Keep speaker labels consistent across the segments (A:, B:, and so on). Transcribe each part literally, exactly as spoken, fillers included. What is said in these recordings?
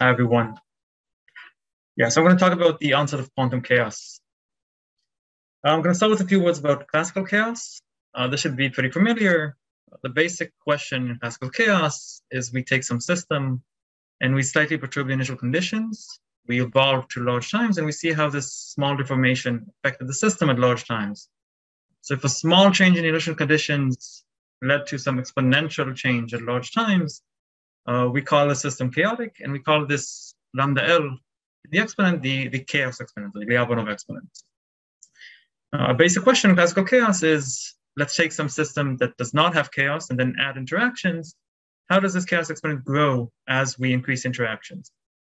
A: Hi, everyone. Yeah, so I'm going to talk about the onset of quantum chaos. I'm going to start with a few words about classical chaos. Uh, this should be pretty familiar. The basic question in classical chaos is we take some system and we slightly perturb the initial conditions. We evolve to large times and we see how this small deformation affected the system at large times. So if a small change in the initial conditions led to some exponential change at large times, uh, we call the system chaotic, and we call this lambda L, the exponent, the, the chaos exponent, the Lyapunov exponent. Uh, a basic question in classical chaos is, let's take some system that does not have chaos and then add interactions. How does this chaos exponent grow as we increase interactions?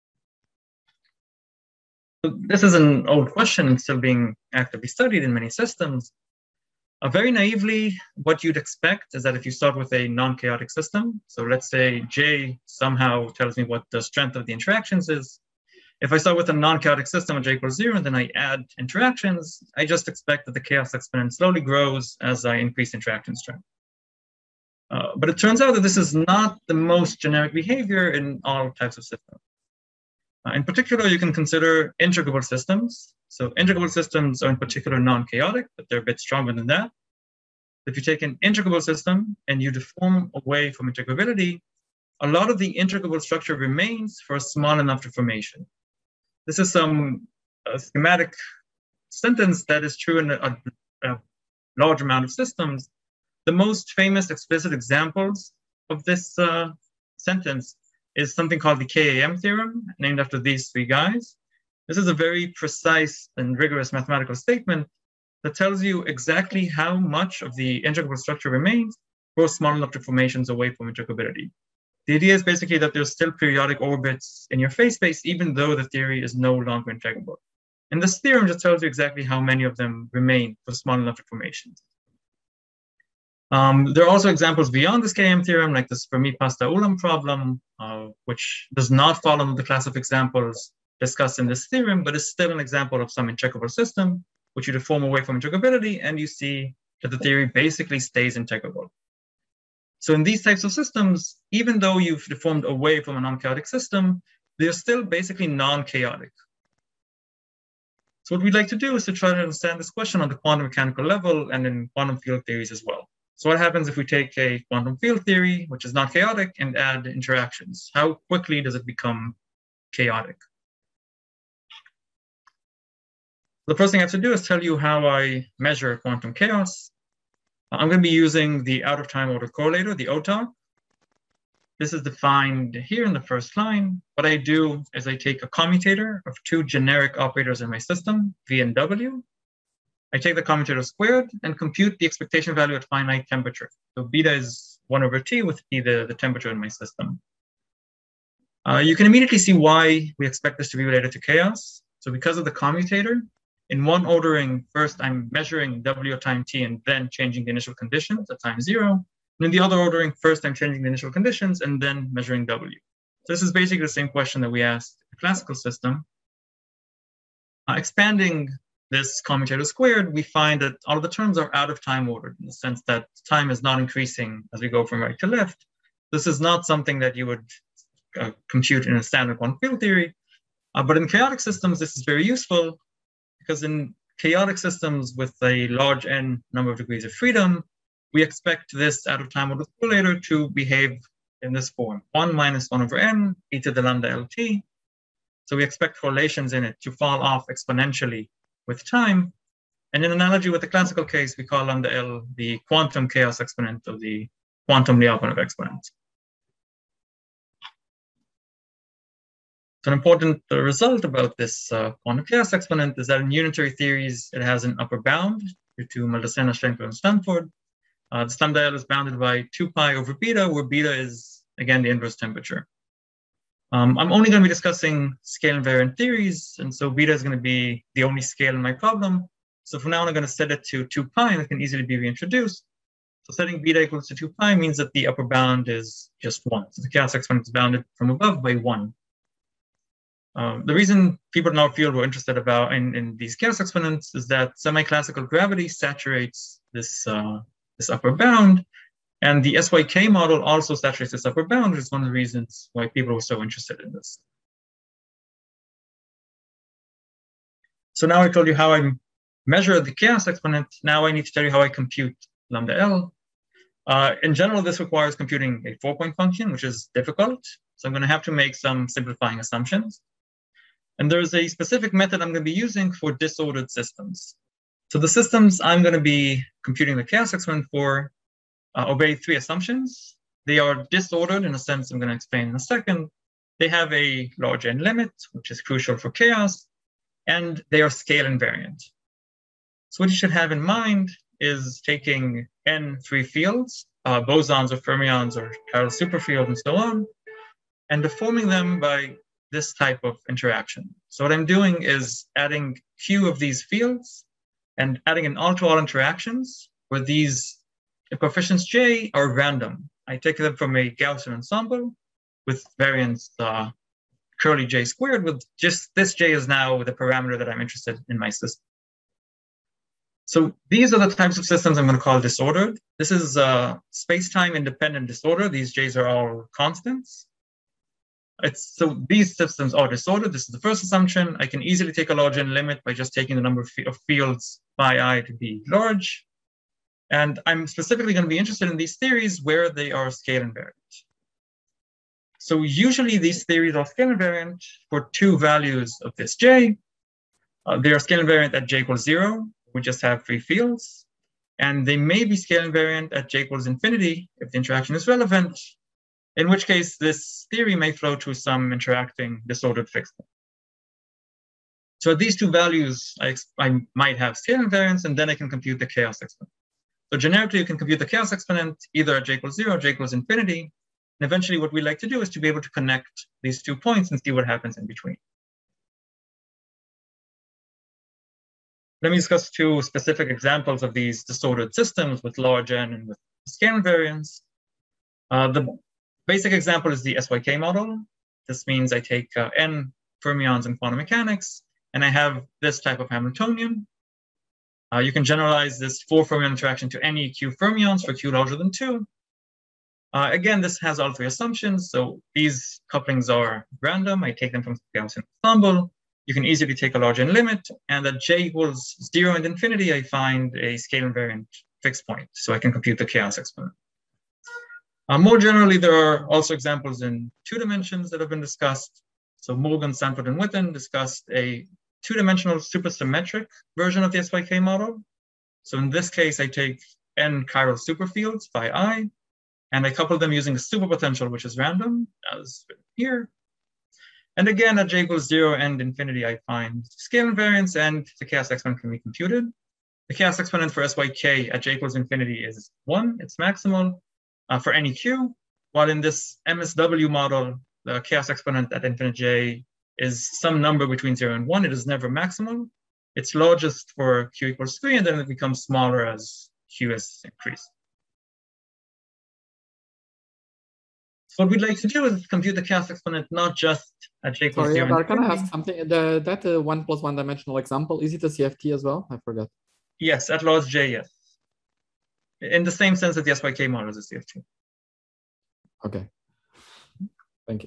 A: So this is an old question still being actively studied in many systems. Uh, very naively, what you'd expect is that if you start with a non-chaotic system, so let's say J somehow tells me what the strength of the interactions is. If I start with a non-chaotic system at J equals zero, and then I add interactions, I just expect that the chaos exponent slowly grows as I increase interaction strength. Uh, but it turns out that this is not the most generic behavior in all types of systems. Uh, in particular, you can consider integrable systems. So integrable systems are in particular non-chaotic, but they're a bit stronger than that. If you take an integrable system and you deform away from integrability, a lot of the integrable structure remains for a small enough deformation. This is some uh, schematic sentence that is true in a, a large amount of systems. The most famous explicit examples of this uh, sentence is something called the K A M theorem, named after these three guys. This is a very precise and rigorous mathematical statement that tells you exactly how much of the integrable structure remains for small enough deformations away from integrability. The idea is basically that there's still periodic orbits in your phase space, even though the theory is no longer integrable. And this theorem just tells you exactly how many of them remain for small enough deformations. Um, there are also examples beyond this K A M theorem, like this Fermi-Pasta-Ulam problem, uh, which does not fall under the class of examples discussed in this theorem, but is still an example of some integrable system, which you deform away from integrability, and you see that the theory basically stays integrable. So in these types of systems, even though you've deformed away from a non-chaotic system, they're still basically non-chaotic. So what we'd like to do is to try to understand this question on the quantum mechanical level and in quantum field theories as well. So what happens if we take a quantum field theory, which is not chaotic, and add interactions? How quickly does it become chaotic? The first thing I have to do is tell you how I measure quantum chaos. I'm going to be using the out-of-time order correlator, the O T O C. This is defined here in the first line. What I do is I take a commutator of two generic operators in my system, V and W. I take the commutator squared and compute the expectation value at finite temperature. So beta is one over T, with T the, the temperature in my system. Uh, you can immediately see why we expect this to be related to chaos. So because of the commutator, in one ordering, first I'm measuring W at time T and then changing the initial conditions at time zero. And in the other ordering, first I'm changing the initial conditions and then measuring W. So this is basically the same question that we asked the classical system. Uh, expanding this commutator squared, we find that all of the terms are out of time ordered, in the sense that time is not increasing as we go from right to left. This is not something that you would uh, compute in a standard quantum field theory. Uh, but in chaotic systems, this is very useful, because in chaotic systems with a large n number of degrees of freedom, we expect this out of time order correlator to behave in this form, one minus one over n, e to the lambda L T. So we expect correlations in it to fall off exponentially with time. And in analogy with the classical case, we call lambda L the quantum chaos exponent of the quantum Lyapunov exponent. So an important uh, result about this uh, quantum chaos exponent is that in unitary theories, it has an upper bound due to Maldacena, Schlenker, and Stanford. Uh, this lambda L is bounded by two pi over beta, where beta is, again, the inverse temperature. Um, I'm only going to be discussing scale invariant theories, and so beta is going to be the only scale in my problem. So for now, I'm going to set it to two pi, and it can easily be reintroduced. So setting beta equals to two pi means that the upper bound is just one. So the chaos exponent is bounded from above by one. Um, the reason people in our field were interested about in, in these chaos exponents is that semi-classical gravity saturates this, uh, this upper bound, and the S Y K model also saturates this upper bound, which is one of the reasons why people were so interested in this. So now I told you how I measure the chaos exponent. Now I need to tell you how I compute lambda L. Uh, in general, this requires computing a four-point function, which is difficult. So I'm going to have to make some simplifying assumptions. And there's a specific method I'm going to be using for disordered systems. So the systems I'm going to be computing the chaos exponent for uh, obey three assumptions. They are disordered in a sense I'm going to explain in a second. They have a large n limit, which is crucial for chaos, and they are scale invariant. So what you should have in mind is taking n free fields, uh, bosons or fermions or chiral superfields and so on, and deforming them by this type of interaction. So what I'm doing is adding q of these fields and adding an all-to-all interactions where these coefficients j are random. I take them from a Gaussian ensemble with variance uh, curly j squared, with just this j is now the parameter that I'm interested in my system. So these are the types of systems I'm going to call disordered. This is uh, space-time independent disorder. These j's are all constants. It's, so these systems are disordered. This is the first assumption. I can easily take a large n limit by just taking the number of, of fields phi I to be large. And I'm specifically going to be interested in these theories where they are scale invariant. So usually these theories are scale invariant for two values of this j. Uh, they are scale invariant at j equals zero. We just have free fields. And they may be scale invariant at j equals infinity if the interaction is relevant, in which case this theory may flow to some interacting disordered fixed point. So at these two values, I, I might have scale invariance, and then I can compute the chaos exponent. So generically, you can compute the chaos exponent either at j equals zero or j equals infinity. And eventually what we like to do is to be able to connect these two points and see what happens in between. Let me discuss two specific examples of these disordered systems with large n and with scale invariance. Uh, the basic example is the S Y K model. This means I take uh, n fermions in quantum mechanics, and I have this type of Hamiltonian. Uh, you can generalize this four fermion interaction to any q fermions for q larger than two. Uh, again, this has all three assumptions. So these couplings are random. I take them from the Gaussian ensemble. You can easily take a large n limit, and at j equals zero and infinity, I find a scale invariant fixed point. So I can compute the chaos exponent. Uh, more generally, there are also examples in two dimensions that have been discussed. So Morgan, Sanford, and Witten discussed a two-dimensional supersymmetric version of the S Y K model. So in this case, I take n chiral superfields phi I, and I couple them using a superpotential, which is random, as here. And again, at j equals zero and infinity, I find scale invariance, and the chaos exponent can be computed. The chaos exponent for S Y K at j equals infinity is one. It's maximal uh, for any q, while in this M S W model, the chaos exponent at infinite j is some number between zero and one. It is never maximal. It's largest for q equals three, and then it becomes smaller as q is increased. So what we'd like to do is compute the chaos exponent not just at j equals
B: Sorry,
A: zero.
B: Adar, can I ask something? The, that uh, one plus one dimensional example, is it a C F T as well? I forgot.
A: Yes, at large j, yes. In the same sense that the S Y K model is a C F T.
B: Okay. Thank you.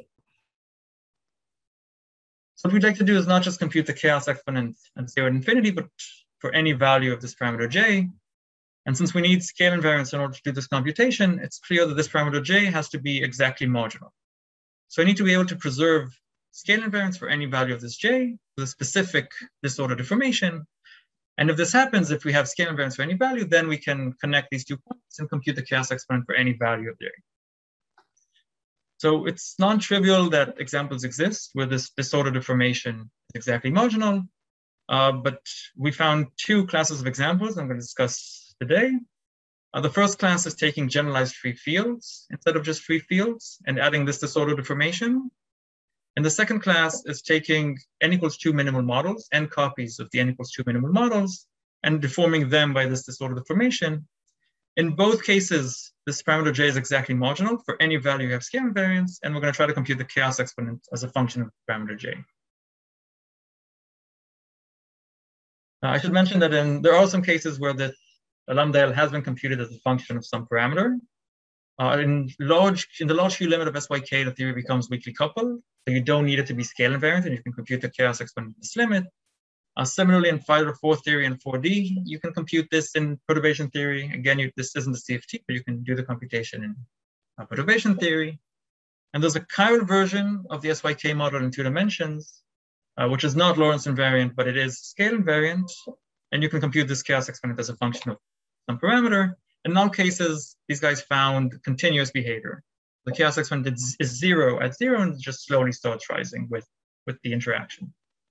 A: So what we'd like to do is not just compute the chaos exponent at zero and infinity, but for any value of this parameter j. And since we need scale invariance in order to do this computation, it's clear that this parameter j has to be exactly marginal. So I need to be able to preserve scale invariance for any value of this j with a specific disorder deformation. And if this happens, if we have scale invariance for any value, then we can connect these two points and compute the chaos exponent for any value of j. So it's non-trivial that examples exist where this disorder deformation is exactly marginal. Uh, but we found two classes of examples I'm going to discuss today. Uh, the first class is taking generalized free fields instead of just free fields and adding this disorder deformation. And the second class is taking n equals two minimal models, n copies of the n equals two minimal models, and deforming them by this disorder deformation. In both cases, this parameter j is exactly marginal for any value you have scale invariance, and we're going to try to compute the chaos exponent as a function of parameter j. Uh, I should mention that in, there are some cases where the lambda L has been computed as a function of some parameter. Uh, in, large, in the large Q limit of S Y K, the theory becomes weakly coupled. So you don't need it to be scale invariant, and you can compute the chaos exponent at this limit. Uh, similarly, in five over four theory and four D, you can compute this in perturbation theory. Again, you, this isn't the C F T, but you can do the computation in uh, perturbation theory. And there's a chiral version of the S Y K model in two dimensions, uh, which is not Lorentz invariant, but it is scale invariant. And you can compute this chaos exponent as a function of some parameter. In all cases, these guys found continuous behavior. The chaos exponent is, is zero at zero and just slowly starts rising with, with the interaction.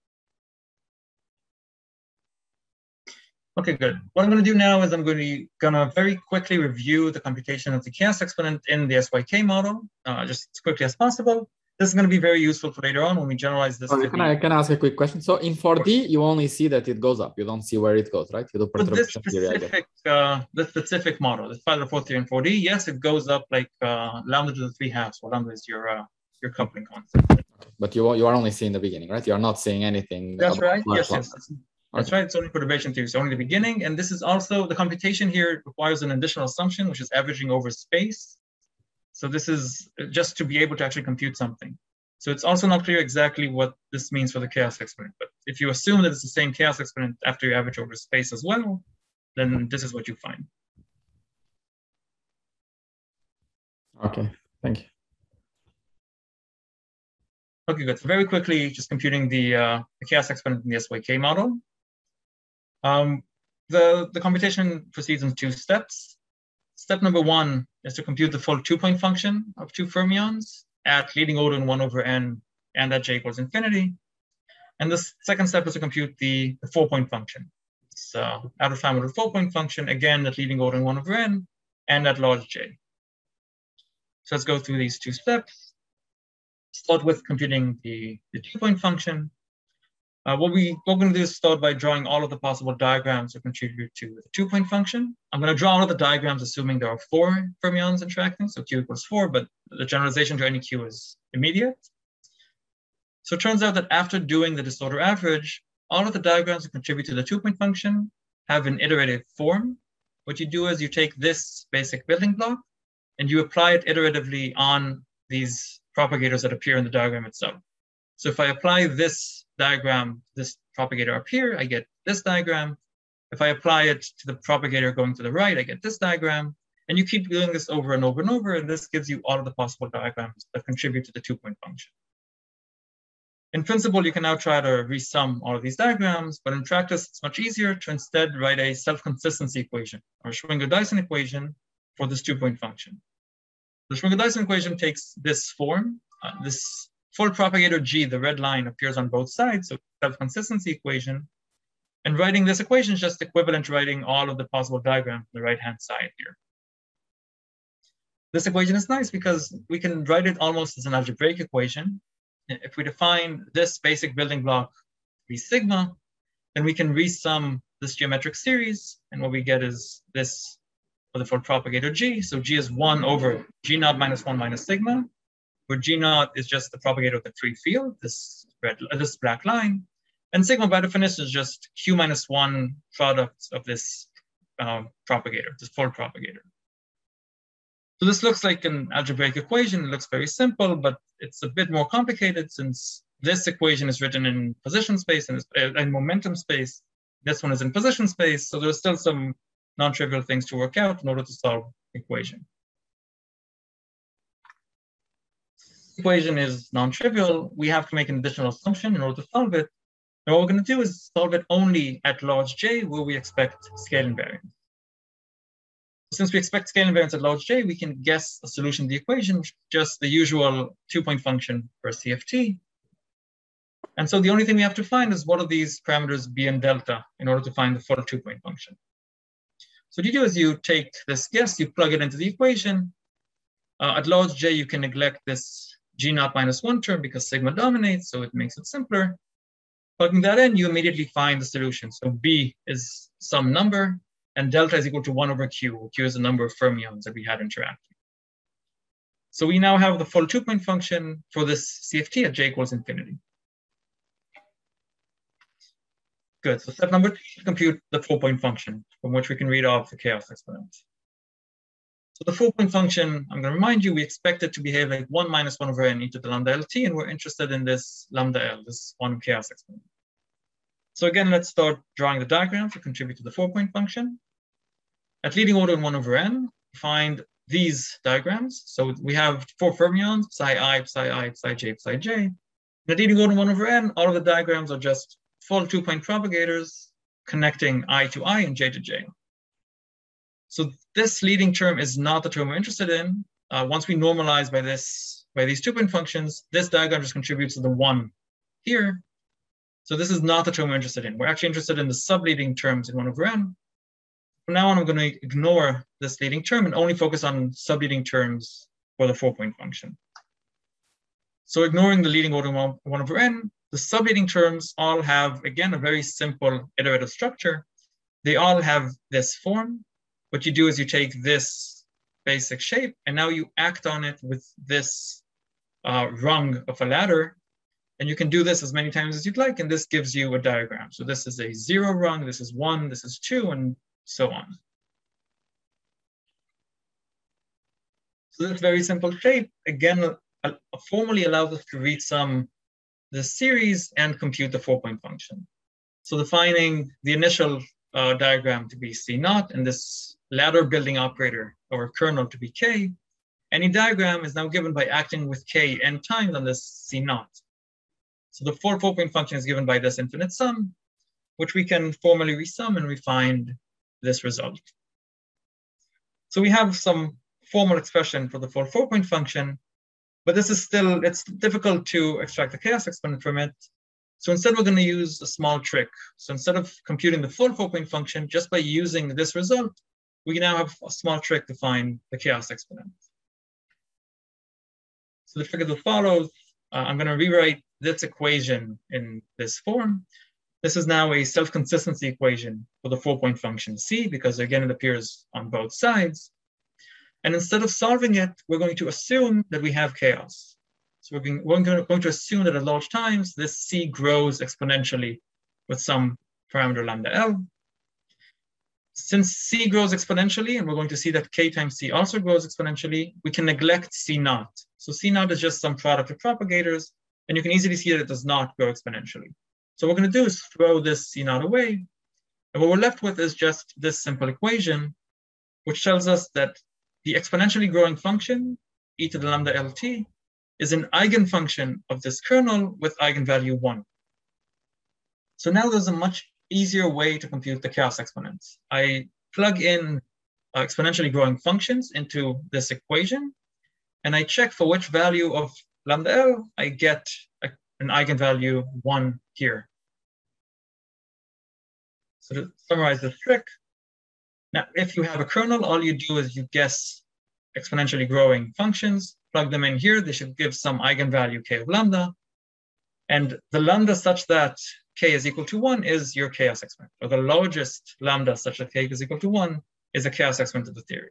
A: Okay, good. What I'm going to do now is I'm going to gonna very quickly review the computation of the chaos exponent in the S Y K model, uh, just as quickly as possible. This is going to be very useful for later on when we generalize this.
B: Sorry, can I can I ask a quick question? So in four D, you only see that it goes up. You don't see where it goes, right? You do perturbation theory, I guess.
A: Specific, uh, the specific model, the five over four theory in four D, yes, it goes up like uh, lambda to the three halves. Well, lambda is your uh, your coupling constant.
B: Okay. But you you are only seeing the beginning, right? You are not seeing anything.
A: That's right. Yes,
B: yes.
A: yes. That's right. It's only perturbation theory. It's only the beginning. And this is also the computation here requires an additional assumption, which is averaging over space. So this is just to be able to actually compute something. So it's also not clear exactly what this means for the chaos exponent. But if you assume that it's the same chaos exponent after you average over space as well, then this is what you find.
B: Okay, thank you.
A: Okay, good. So very quickly, just computing the, uh, the chaos exponent in the S Y K model. Um, the, the computation proceeds in two steps. Step number one is to compute the full two-point function of two fermions at leading order in one over n and at j equals infinity. And the second step is to compute the, the four-point function. It's uh, out of time order four-point function, again, at leading order in one over n and at large j. So let's go through these two steps. Start with computing the, the two-point function. Uh, what we, what we're going to do is start by drawing all of the possible diagrams that contribute to the two-point function. I'm going to draw all of the diagrams assuming there are four fermions interacting, so q equals four, but the generalization to any q is immediate. So it turns out that after doing the disorder average, all of the diagrams that contribute to the two-point function have an iterative form. What you do is you take this basic building block and you apply it iteratively on these propagators that appear in the diagram itself. So if I apply this diagram, this propagator up here, I get this diagram. If I apply it to the propagator going to the right, I get this diagram. And you keep doing this over and over and over, and this gives you all of the possible diagrams that contribute to the two-point function. In principle, you can now try to resum all of these diagrams, but in practice, it's much easier to instead write a self-consistency equation or Schwinger-Dyson equation for this two-point function. The Schwinger-Dyson equation takes this form. Uh, this full propagator G, the red line, appears on both sides, so self-consistency equation. And writing this equation is just equivalent to writing all of the possible diagrams on the right-hand side here. This equation is nice because we can write it almost as an algebraic equation. If we define this basic building block to be sigma, then we can resum this geometric series, and what we get is this for the full propagator G. So G is one over G naught minus one minus sigma, where G naught is just the propagator of the free field, this red, uh, this black line, and sigma by definition is just Q minus one product of this um, propagator, this full propagator. So this looks like an algebraic equation. It looks very simple, but it's a bit more complicated since this equation is written in position space and in momentum space. This one is in position space, so there's still some non-trivial things to work out in order to solve the equation. The equation is non-trivial. We have to make an additional assumption in order to solve it. And what we're going to do is solve it only at large j, where we expect scale invariance. Since we expect scale invariance at large j, we can guess a solution to the equation, just the usual two-point function for C F T. And so the only thing we have to find is what are these parameters b and delta in order to find the full two-point function. So what you do is you take this guess, you plug it into the equation. Uh, at large j, you can neglect this g naught minus one term because sigma dominates, so it makes it simpler. Plugging that in, you immediately find the solution. So b is some number, and delta is equal to one over q. Q is the number of fermions that we had interacting. So we now have the full two-point function for this C F T at j equals infinity. Good, so step number two, compute the four-point function from which we can read off the chaos exponent. So the four-point function, I'm gonna remind you, we expect it to behave like one minus one over n e to the lambda L T, and we're interested in this lambda L, this one chaos exponent. So again, let's start drawing the diagram to contribute to the four-point function. At leading order in one over n, find these diagrams. So we have four fermions, psi I, psi I, psi j, psi j. At leading order in one over n, all of the diagrams are just full two-point propagators connecting I to I and j to j. So this leading term is not the term we're interested in. Uh, once we normalize by this, by these two-point functions, this diagram just contributes to the one here. So this is not the term we're interested in. We're actually interested in the subleading terms in one over n. From now on, I'm going to ignore this leading term and only focus on subleading terms for the four-point function. So ignoring the leading order one, one over n, the subleading terms all have, again, a very simple iterative structure. They all have this form. What you do is you take this basic shape, and now you act on it with this uh, rung of a ladder. And you can do this as many times as you'd like, and this gives you a diagram. So this is a zero rung, this is one, this is two, and so on. So this very simple shape, again, uh, formally allows us to resum the series and compute the four-point function. So defining the initial uh, diagram to be C naught, and this ladder building operator or kernel to be K, any diagram is now given by acting with K n times on this C naught. So the full four-point function is given by this infinite sum, which we can formally resum, and we find this result. So we have some formal expression for the full four-point function, but this is still, it's difficult to extract the chaos exponent from it. So instead, we're going to use a small trick. So instead of computing the full four-point function, just by using this result, we now have a small trick to find the chaos exponent. So the trick is as follows. Uh, I'm going to rewrite this equation in this form. This is now a self-consistency equation for the four-point function C, because again, it appears on both sides. And instead of solving it, we're going to assume that we have chaos. So we're going, we're going to assume that at large times, this C grows exponentially with some parameter lambda L. Since C grows exponentially, and we're going to see that K times C also grows exponentially, we can neglect C naught. So C naught is just some product of propagators, and you can easily see that it does not grow exponentially. So what we're going to do is throw this C naught away, and what we're left with is just this simple equation, which tells us that the exponentially growing function, e to the lambda Lt, is an eigenfunction of this kernel with eigenvalue one. So now there's a much easier way to compute the chaos exponents. I plug in uh, exponentially growing functions into this equation, and I check for which value of lambda L I get a, an eigenvalue one here. So to summarize this trick, now if you have a kernel, all you do is you guess exponentially growing functions, plug them in here, they should give some eigenvalue k of lambda, and the lambda such that k is equal to one is your chaos exponent, or the largest lambda such that k is equal to one is a chaos exponent of the theory.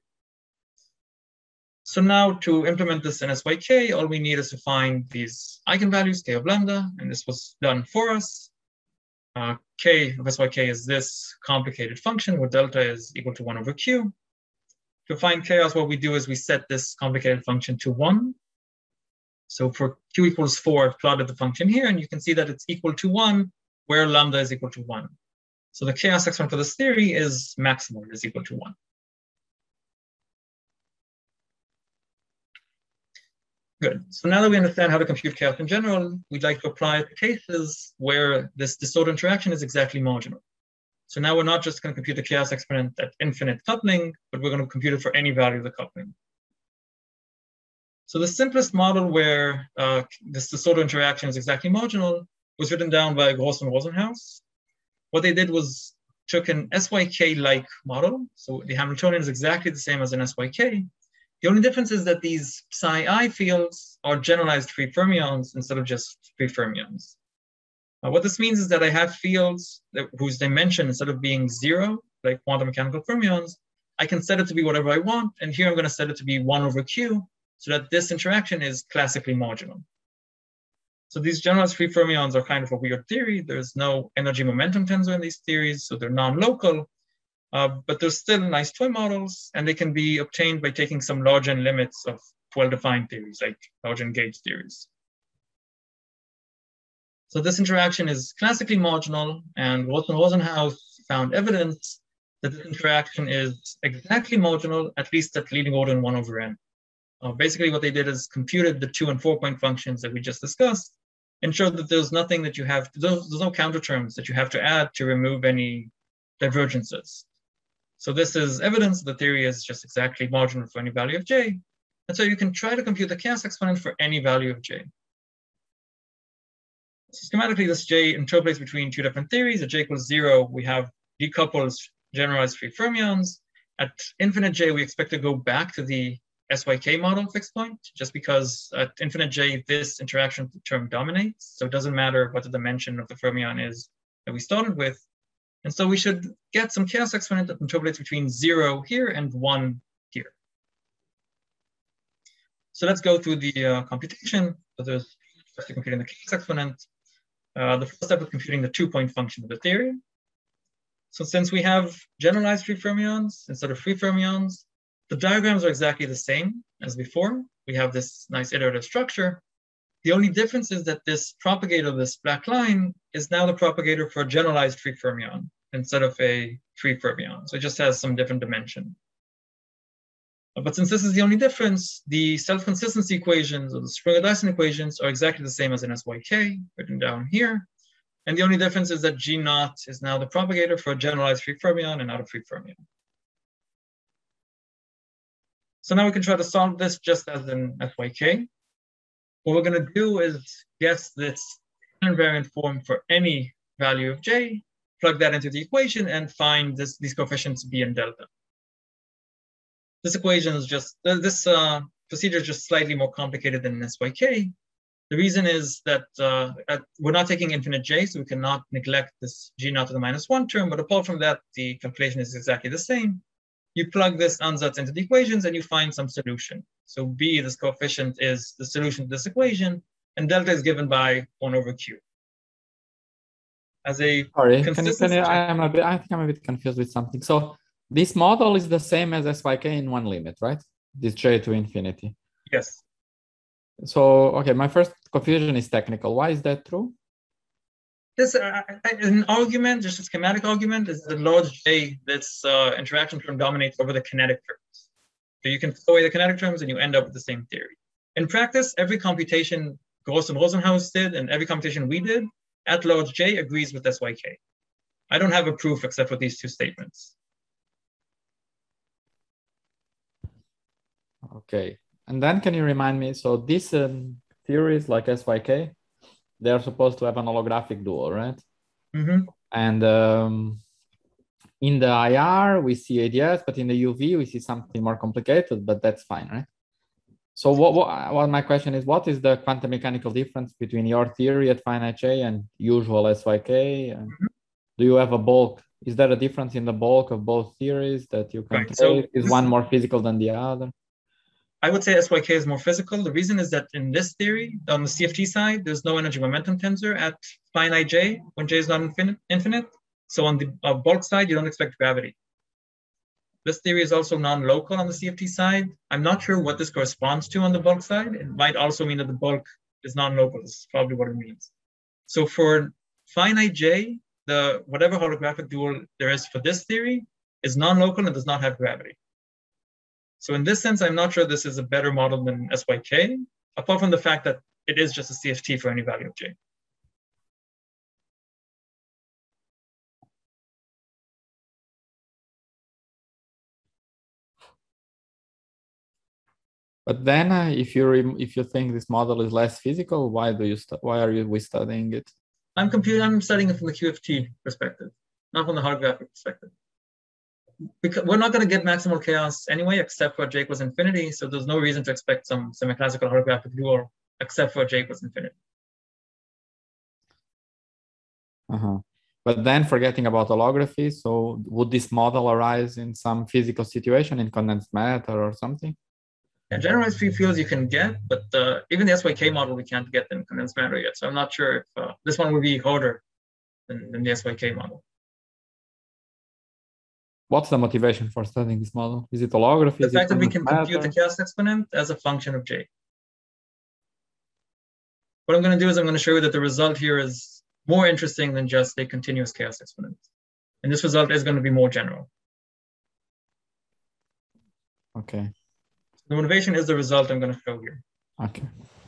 A: So now to implement this in S Y K, all we need is to find these eigenvalues, k of lambda, and this was done for us. Uh, k of S Y K is this complicated function where delta is equal to one over q. To find chaos, what we do is we set this complicated function to one. So for q equals four, I've plotted the function here, and you can see that it's equal to one where lambda is equal to one. So the chaos exponent for this theory is maximal, is equal to one. Good. So now that we understand how to compute chaos in general, we'd like to apply it to cases where this disordered interaction is exactly marginal. So now we're not just going to compute the chaos exponent at infinite coupling, but we're going to compute it for any value of the coupling. So the simplest model where uh, this disordered interaction is exactly marginal was written down by Gross and Rosenhaus. What they did was took an S Y K-like model. So the Hamiltonian is exactly the same as an S Y K. The only difference is that these psi I fields are generalized free fermions instead of just free fermions. Uh, what this means is that I have fields that, whose dimension, instead of being zero, like quantum mechanical fermions, I can set it to be whatever I want. And here I'm going to set it to be one over q, so that this interaction is classically marginal. So these generalized free fermions are kind of a weird theory. There's no energy momentum tensor in these theories, so they're non-local. Uh, but they're still nice toy models, and they can be obtained by taking some large n limits of well-defined theories, like large n gauge theories. So this interaction is classically marginal, and Rosenhaus found evidence that this interaction is exactly marginal, at least at leading order in one over n. Uh, basically, what they did is computed the two and four point functions that we just discussed and showed that there's nothing that you have, there's, there's no counter terms that you have to add to remove any divergences. So this is evidence the theory is just exactly marginal for any value of j. And so you can try to compute the chaos exponent for any value of j. Schematically, this j interpolates between two different theories. At j equals zero, we have decoupled generalized free fermions. At infinite j, we expect to go back to the S Y K model fixed point, just because at infinite j, this interaction term dominates. So it doesn't matter what the dimension of the fermion is that we started with. And so we should get some chaos exponent that interpolates between zero here and one here. So let's go through the uh, computation. So there's first computing the chaos exponent. Uh, the first step is computing the two-point function of the theory. So since we have generalized free fermions instead of free fermions, the diagrams are exactly the same as before. We have this nice iterative structure. The only difference is that this propagator, this black line, is now the propagator for a generalized free fermion instead of a free fermion. So it just has some different dimension. But since this is the only difference, the self-consistency equations or the Springer-Dyson equations are exactly the same as in S Y K, written down here. And the only difference is that G naught is now the propagator for a generalized free fermion and not a free fermion. So now we can try to solve this just as in S Y K. What we're going to do is guess this invariant form for any value of j, plug that into the equation, and find this, these coefficients b and delta. This equation is just, this uh, procedure is just slightly more complicated than in S Y K. The reason is that uh, at, we're not taking infinite j, so we cannot neglect this g naught to the minus one term, but apart from that, the calculation is exactly the same. You plug this ansatz into the equations and you find some solution. So b, this coefficient, is the solution to this equation, and delta is given by one over q. As a
B: Sorry, can you, can you, I am a bit, I think I'm a bit confused with something. So this model is the same as S Y K in one limit, right? This j to infinity.
A: Yes.
B: So, okay, my first confusion is technical. Why is that true?
A: This uh, an argument, just a schematic argument, is that large j, this uh, interaction term dominates over the kinetic terms. So you can throw away the kinetic terms and you end up with the same theory. In practice, every computation Gross and Rosenhaus did and every computation we did at large j agrees with S Y K. I don't have a proof except for these two statements.
B: Okay, and then can you remind me, so these um, theories like S Y K, they're supposed to have an holographic dual, right?
A: Mm-hmm.
B: And um, in the I R, we see A D S, but in the U V, we see something more complicated, but that's fine, right? So what, what, what my question is, what is the quantum mechanical difference between your theory at finite j and usual S Y K? And mm-hmm. Do you have a bulk? Is there a difference in the bulk of both theories that you can
A: right.
B: take?
A: So
B: is one more physical than the other?
A: I would say S Y K is more physical. The reason is that in this theory, on the C F T side, there's no energy momentum tensor at finite j when j is not infinite. infinite. So on the uh, bulk side, you don't expect gravity. This theory is also non-local on the C F T side. I'm not sure what this corresponds to on the bulk side. It might also mean that the bulk is non-local. This is probably what it means. So for finite j, the whatever holographic dual there is for this theory is non-local and does not have gravity. So in this sense, I'm not sure this is a better model than S Y K, apart from the fact that it is just a C F T for any value of j.
B: But then, uh, if you if you think this model is less physical, why do you why are you we studying it?
A: I'm computing. I'm studying it from the Q F T perspective, not from the holographic perspective. Because we're not going to get maximal chaos anyway, except for j equals infinity. So there's no reason to expect some semi-classical holographic dual, except for j equals infinity.
B: Uh-huh. But then forgetting about holography, so would this model arise in some physical situation in condensed matter or something?
A: Yeah, generalized free fields you can get, but uh, even the S Y K model we can't get in condensed matter yet. So I'm not sure if uh, this one would be harder than, than the S Y K model.
B: What's the motivation for studying this model? Is it holography?
A: The
B: Is
A: fact
B: it
A: that we can
B: matter?
A: compute the chaos exponent as a function of j. what I'm going to do is I'm going to show you that the result here is more interesting than just a continuous chaos exponent. And this result is going to be more general.
B: Okay.
A: The motivation is the result I'm going to show here.
B: Okay.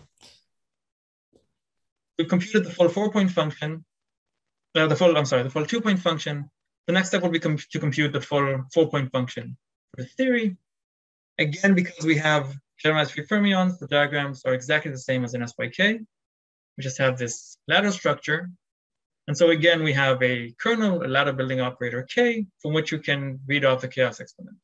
A: We've computed the full four-point function, uh, the full, I'm sorry, the full two-point function. The next step will be com to compute the full four-point function for the theory. Again, because we have generalized free fermions, the diagrams are exactly the same as in S Y K. We just have this ladder structure. And so again, we have a kernel, a ladder building operator K, from which you can read off the chaos exponent.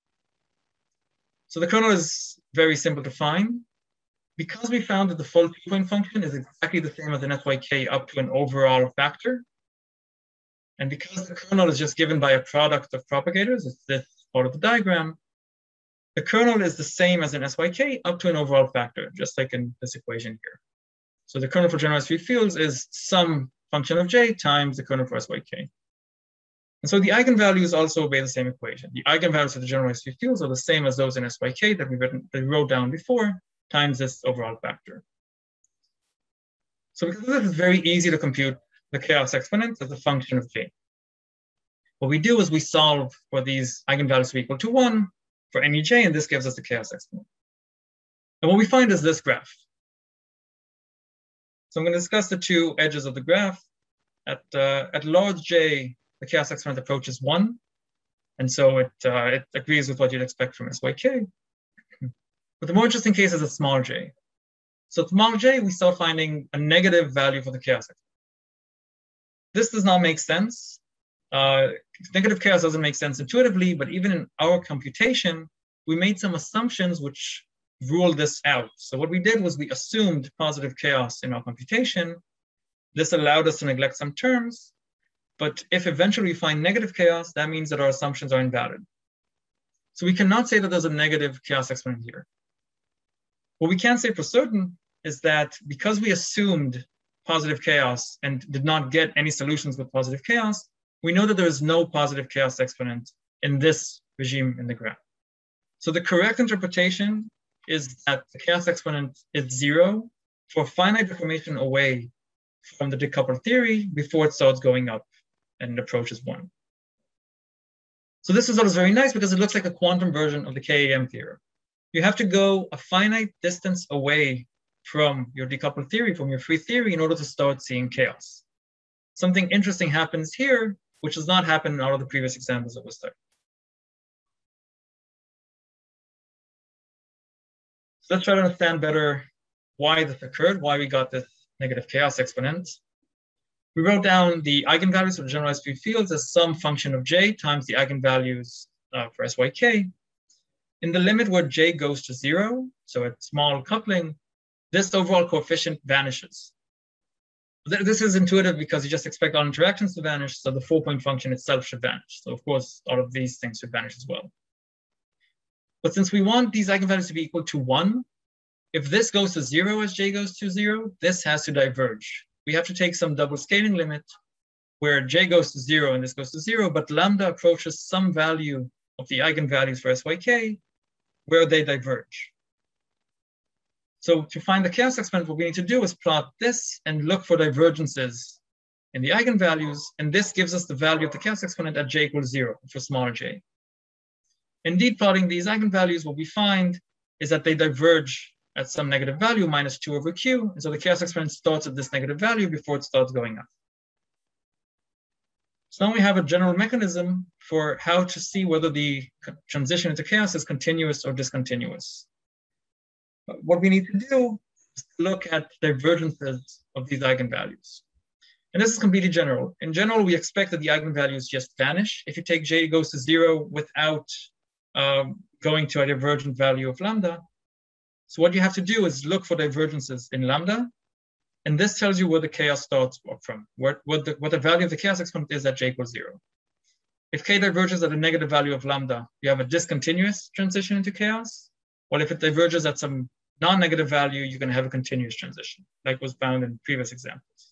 A: So the kernel is very simple to find. Because we found that the full two-point function is exactly the same as in S Y K up to an overall factor, and because the kernel is just given by a product of propagators, it's this part of the diagram, the kernel is the same as in S Y K up to an overall factor, just like in this equation here. So the kernel for generalized free fields is some function of j times the kernel for S Y K. And so the eigenvalues also obey the same equation. The eigenvalues of the generalized free fields are the same as those in S Y K that we, written, that we wrote down before, times this overall factor. So because this is very easy to compute the chaos exponent as a function of j. What we do is we solve for these eigenvalues to be equal to one for any j, and this gives us the chaos exponent. And what we find is this graph. So I'm going to discuss the two edges of the graph. At, uh, at large j, the chaos exponent approaches one. And so it, uh, it agrees with what you'd expect from S Y K. But the more interesting case is at small j. So at small j, we start finding a negative value for the chaos exponent. This does not make sense. Uh, negative chaos doesn't make sense intuitively, but even in our computation, we made some assumptions which ruled this out. So what we did was we assumed positive chaos in our computation. This allowed us to neglect some terms, but if eventually we find negative chaos, that means that our assumptions are invalid. So we cannot say that there's a negative chaos exponent here. What we can say for certain is that because we assumed positive chaos and did not get any solutions with positive chaos, we know that there is no positive chaos exponent in this regime in the graph. So the correct interpretation is that the chaos exponent is zero for finite deformation away from the decoupled theory before it starts going up and approaches one. So this result is very nice because it looks like a quantum version of the K A M theorem. You have to go a finite distance away from your decoupled theory, from your free theory, in order to start seeing chaos. Something interesting happens here, which does not happen in all of the previous examples that we studied. So let's try to understand better why this occurred, why we got this negative chaos exponent. We wrote down the eigenvalues of generalized free fields as some function of j times the eigenvalues uh, for S Y K. In the limit where j goes to zero, so at small coupling, this overall coefficient vanishes. This is intuitive because you just expect all interactions to vanish, so the four-point function itself should vanish. So of course, all of these things should vanish as well. But since we want these eigenvalues to be equal to one, if this goes to zero as j goes to zero, this has to diverge. We have to take some double scaling limit where j goes to zero and this goes to zero, but lambda approaches some value of the eigenvalues for S Y K where they diverge. So to find the chaos exponent, what we need to do is plot this and look for divergences in the eigenvalues, and this gives us the value of the chaos exponent at j equals zero for small j. Indeed, plotting these eigenvalues, what we find is that they diverge at some negative value, minus two over q, and so the chaos exponent starts at this negative value before it starts going up. So now we have a general mechanism for how to see whether the transition into chaos is continuous or discontinuous. What we need to do is to look at divergences of these eigenvalues. And this is completely general. In general, we expect that the eigenvalues just vanish. If you take j goes to zero without um, going to a divergent value of lambda. So what you have to do is look for divergences in lambda. And this tells you where the chaos starts from, where, what, the, what the value of the chaos exponent is at j equals zero. If k diverges at a negative value of lambda, you have a discontinuous transition into chaos. Well, if it diverges at some non-negative value, you can have a continuous transition, like was found in previous examples.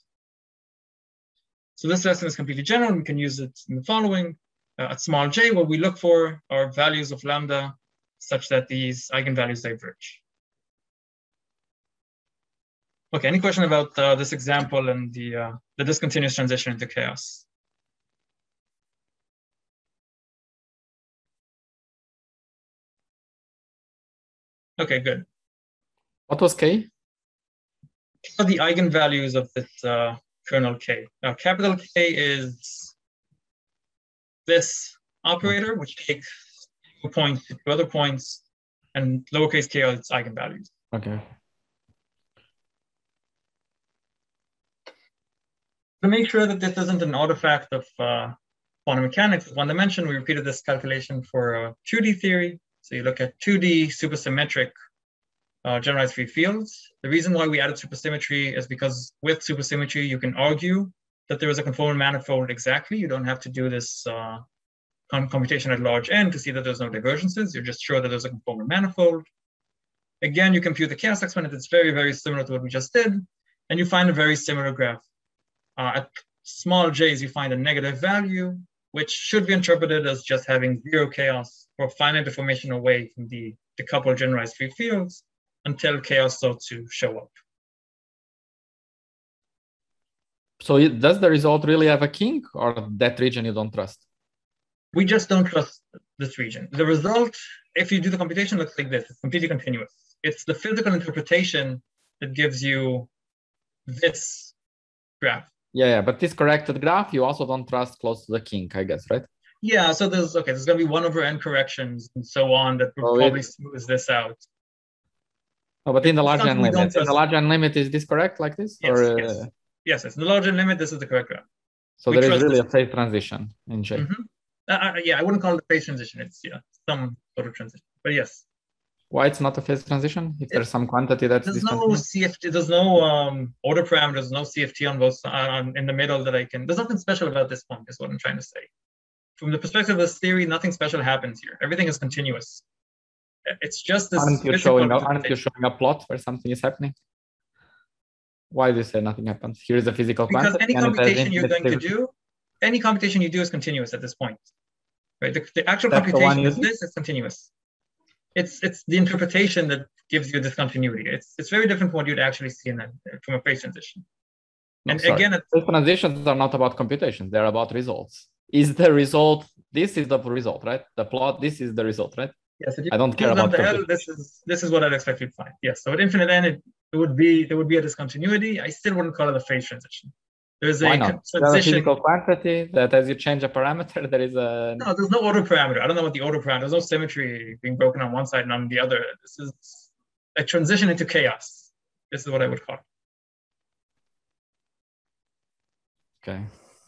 A: So this lesson is completely general, and we can use it in the following. Uh, at small j, what we look for are values of lambda such that these eigenvalues diverge. Okay, any question about uh, this example and the, uh, the discontinuous transition into chaos? Okay, good.
B: What was K?
A: What are the eigenvalues of this uh, kernel K? Now, capital K is this operator, which takes two points to other points, and lowercase k are its eigenvalues.
B: Okay.
A: To make sure that this isn't an artifact of uh, quantum mechanics of one dimension, we repeated this calculation for uh, two D theory. So you look at two D supersymmetric uh, generalized free fields. The reason why we added supersymmetry is because with supersymmetry, you can argue that there is a conformal manifold exactly. You don't have to do this uh, computation at large n to see that there's no divergences. You're just sure that there's a conformal manifold. Again, you compute the chaos exponent. It's very, very similar to what we just did. And you find a very similar graph. Uh, at small j's, you find a negative value, which should be interpreted as just having zero chaos or finite deformation away from the decoupled generalized free fields until chaos starts to show up.
B: So it, does the result really have a kink, or that region you don't trust?
A: We just don't trust this region. The result, if you do the computation, looks like this. It's completely continuous. It's the physical interpretation that gives you this graph.
B: Yeah, yeah, but this corrected graph, you also don't trust close to the kink, I guess, right?
A: Yeah, so there's, okay, there's gonna be one over n corrections and so on that will
B: so
A: probably
B: it,
A: smooth this out.
B: Oh, but in the large n limit, in the large n limit, is this correct like this?
A: Yes,
B: or,
A: yes.
B: Uh...
A: Yes, it's in the large n limit, this is the correct graph.
B: So we there is really this. a phase transition in J.
A: Mm-hmm. uh, yeah, I wouldn't call it a phase transition. It's yeah, some sort of transition, but yes.
B: Why it's not a phase transition? If there's some quantity that's
A: there's no C F T, there's no um, order parameters, no C F T on both uh, in the middle that I can. There's nothing special about this point. Is what I'm trying to say. From the perspective of this theory, nothing special happens here. Everything is continuous. It's just this.
B: Aren't you showing a, aren't you showing a plot where something is happening? Why do you say nothing happens? Here is a physical
A: because
B: quantity.
A: Because any computation you're going to do, any computation you do is continuous at this point. Right? The, the actual that's computation the is this, it's continuous. It's it's the interpretation that gives you this continuity. It's it's very different from what you'd actually see in that from a phase transition.
B: No,
A: and
B: sorry.
A: again,
B: phase transitions are not about computation; they're about results. Is the result? This is the result, right? The plot. This is the result, right?
A: Yes. If you
B: I don't care about
A: the L, this is this is what I'd expect you to find. Yes. So at infinite n, it, it would be there would be a discontinuity. I still wouldn't call it a phase transition. There's a
B: Why not?
A: transition.
B: There's a physical quantity that as you change a parameter, there is a...
A: No, there's no order parameter. I don't know what the order parameter, there's no symmetry being broken on one side and on the other. This is a transition into chaos. This is what I would call it.
B: Okay.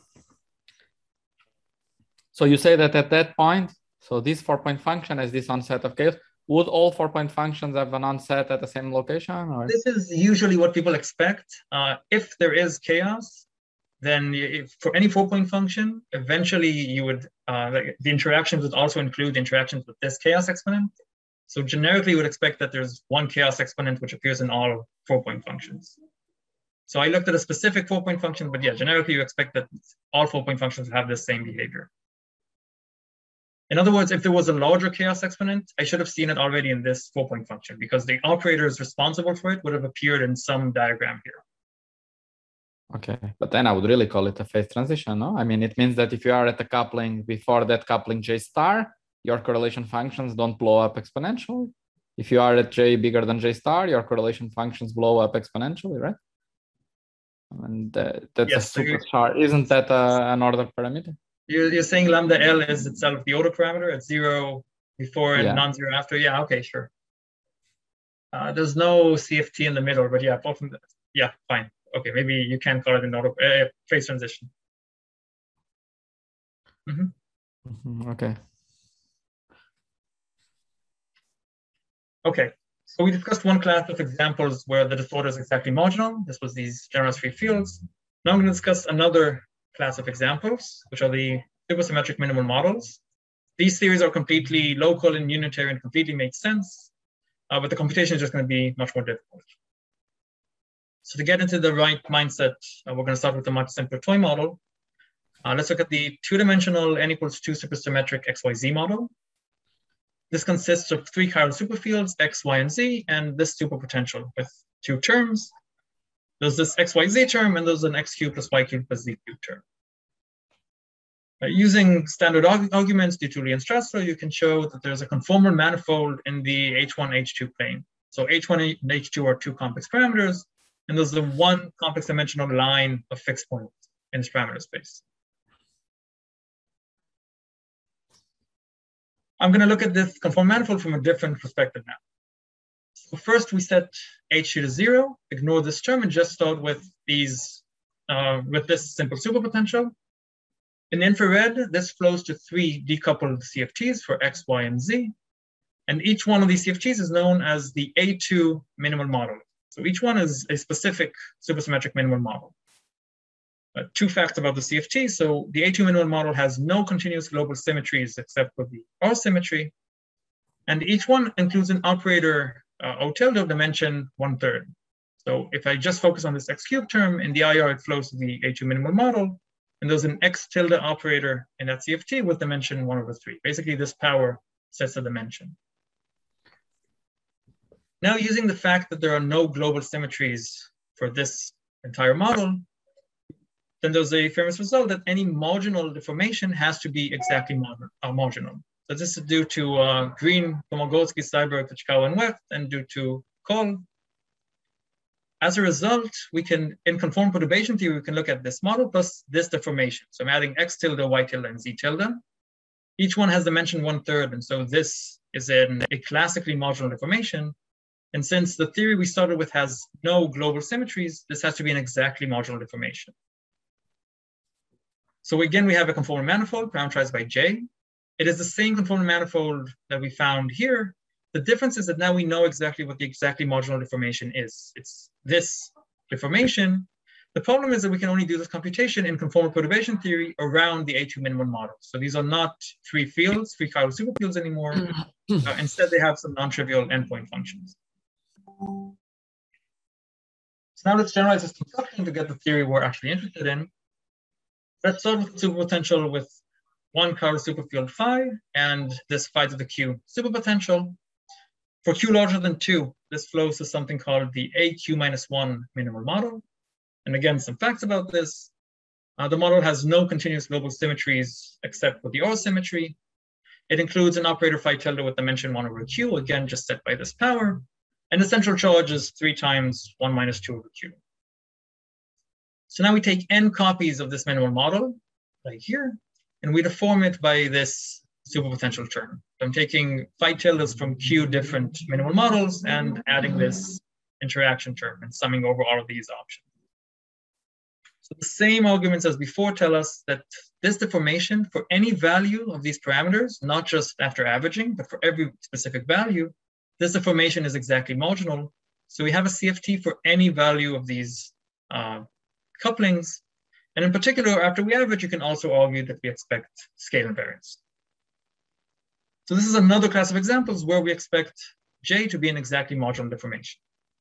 B: So you say that at that point, so this four-point function has this onset of chaos. Would all four-point functions have an onset at the same location? Or?
A: This is usually what people expect. Uh, if there is chaos, then if, for any four-point function, eventually you would, uh, like the interactions would also include interactions with this chaos exponent. So generically, you would expect that there's one chaos exponent which appears in all four-point functions. So I looked at a specific four-point function, but yeah, generically you expect that all four-point functions have the same behavior. In other words, if there was a larger chaos exponent, I should have seen it already in this four-point function because the operators responsible for it would have appeared in some diagram here.
B: Okay, but then I would really call it a phase transition, no? I mean, it means that if you are at a coupling before that coupling J star, your correlation functions don't blow up exponentially. If you are at J bigger than J star, your correlation functions blow up exponentially, right? And uh, that's yes, a super so chart. Isn't that a, an order parameter?
A: You're, you're saying lambda L is itself the order parameter at zero before and yeah. non-zero after? Yeah, okay, sure. Uh, there's no C F T in the middle, but yeah, both of them, yeah, fine. Okay, maybe you can call it an auto uh, phase transition. Mm-hmm.
B: Mm-hmm, okay.
A: Okay, so we discussed one class of examples where the disorder is exactly marginal. This was these generalized free fields. Now I'm going to discuss another class of examples, which are the supersymmetric minimal models. These theories are completely local and unitary and completely make sense, uh, but the computation is just going to be much more difficult. So to get into the right mindset, uh, we're going to start with a much simpler toy model. Uh, let's look at the two-dimensional n equals two supersymmetric X Y Z model. This consists of three chiral superfields, X, Y, and Z, and this superpotential with two terms. There's this x, y, z term, and there's an x cubed plus y cubed plus z cubed term. Uh, using standard arg arguments, de Toury and Strassler, you can show that there's a conformal manifold in the H one, H two plane. So H one and H two are two complex parameters, and there's the one complex dimensional line of fixed points in this parameter space. I'm going to look at this conformal manifold from a different perspective now. So first, we set H two to zero, ignore this term, and just start with these, uh, with this simple superpotential. In infrared, this flows to three decoupled C F Ts for X, Y, and Z. And each one of these C F Ts is known as the A two minimal model. So each one is a specific supersymmetric minimal model. Uh, two facts about the C F T. So the A two minimal model has no continuous global symmetries except for the R symmetry. And each one includes an operator uh, O tilde of dimension one third. So if I just focus on this X cubed term, in the I R, it flows to the A two minimal model. And there's an X tilde operator in that C F T with dimension one over three. Basically, this power sets the dimension. Now, using the fact that there are no global symmetries for this entire model, then there's a famous result that any marginal deformation has to be exactly uh, marginal. So this is due to uh, Green, Komogolsky, Seiberg, Tachikawa, and Weft, and due to Kohl. As a result, we can, in conformal perturbation theory, we can look at this model plus this deformation. So I'm adding X tilde, Y tilde, and Z tilde. Each one has dimension one third, and so this is in a classically marginal deformation. And since the theory we started with has no global symmetries, this has to be an exactly marginal deformation. So again, we have a conformal manifold parameterized by J. It is the same conformal manifold that we found here. The difference is that now we know exactly what the exactly marginal deformation is. It's this deformation. The problem is that we can only do this computation in conformal perturbation theory around the A two minimal model. So these are not three fields, three chiral superfields anymore. Uh, instead, they have some non-trivial endpoint functions. So now let's generalize this construction to get the theory we're actually interested in. Let's start with superpotential with one chiral superfield phi and this phi to the q superpotential. For q larger than two, this flows to something called the A Q minus one minimal model. And again, some facts about this. Uh, the model has no continuous global symmetries except for the R symmetry. It includes an operator phi tilde with dimension one over q, again, just set by this power. And the central charge is three times one minus two over q. So now we take n copies of this minimal model, like here, and we deform it by this superpotential term. So I'm taking phi tildes from q different minimal models and adding this interaction term and summing over all of these options. So the same arguments as before tell us that this deformation for any value of these parameters, not just after averaging, but for every specific value, this deformation is exactly marginal. So we have a C F T for any value of these uh, couplings. And in particular, after we average, you can also argue that we expect scale invariance. So this is another class of examples where we expect J to be an exactly marginal deformation.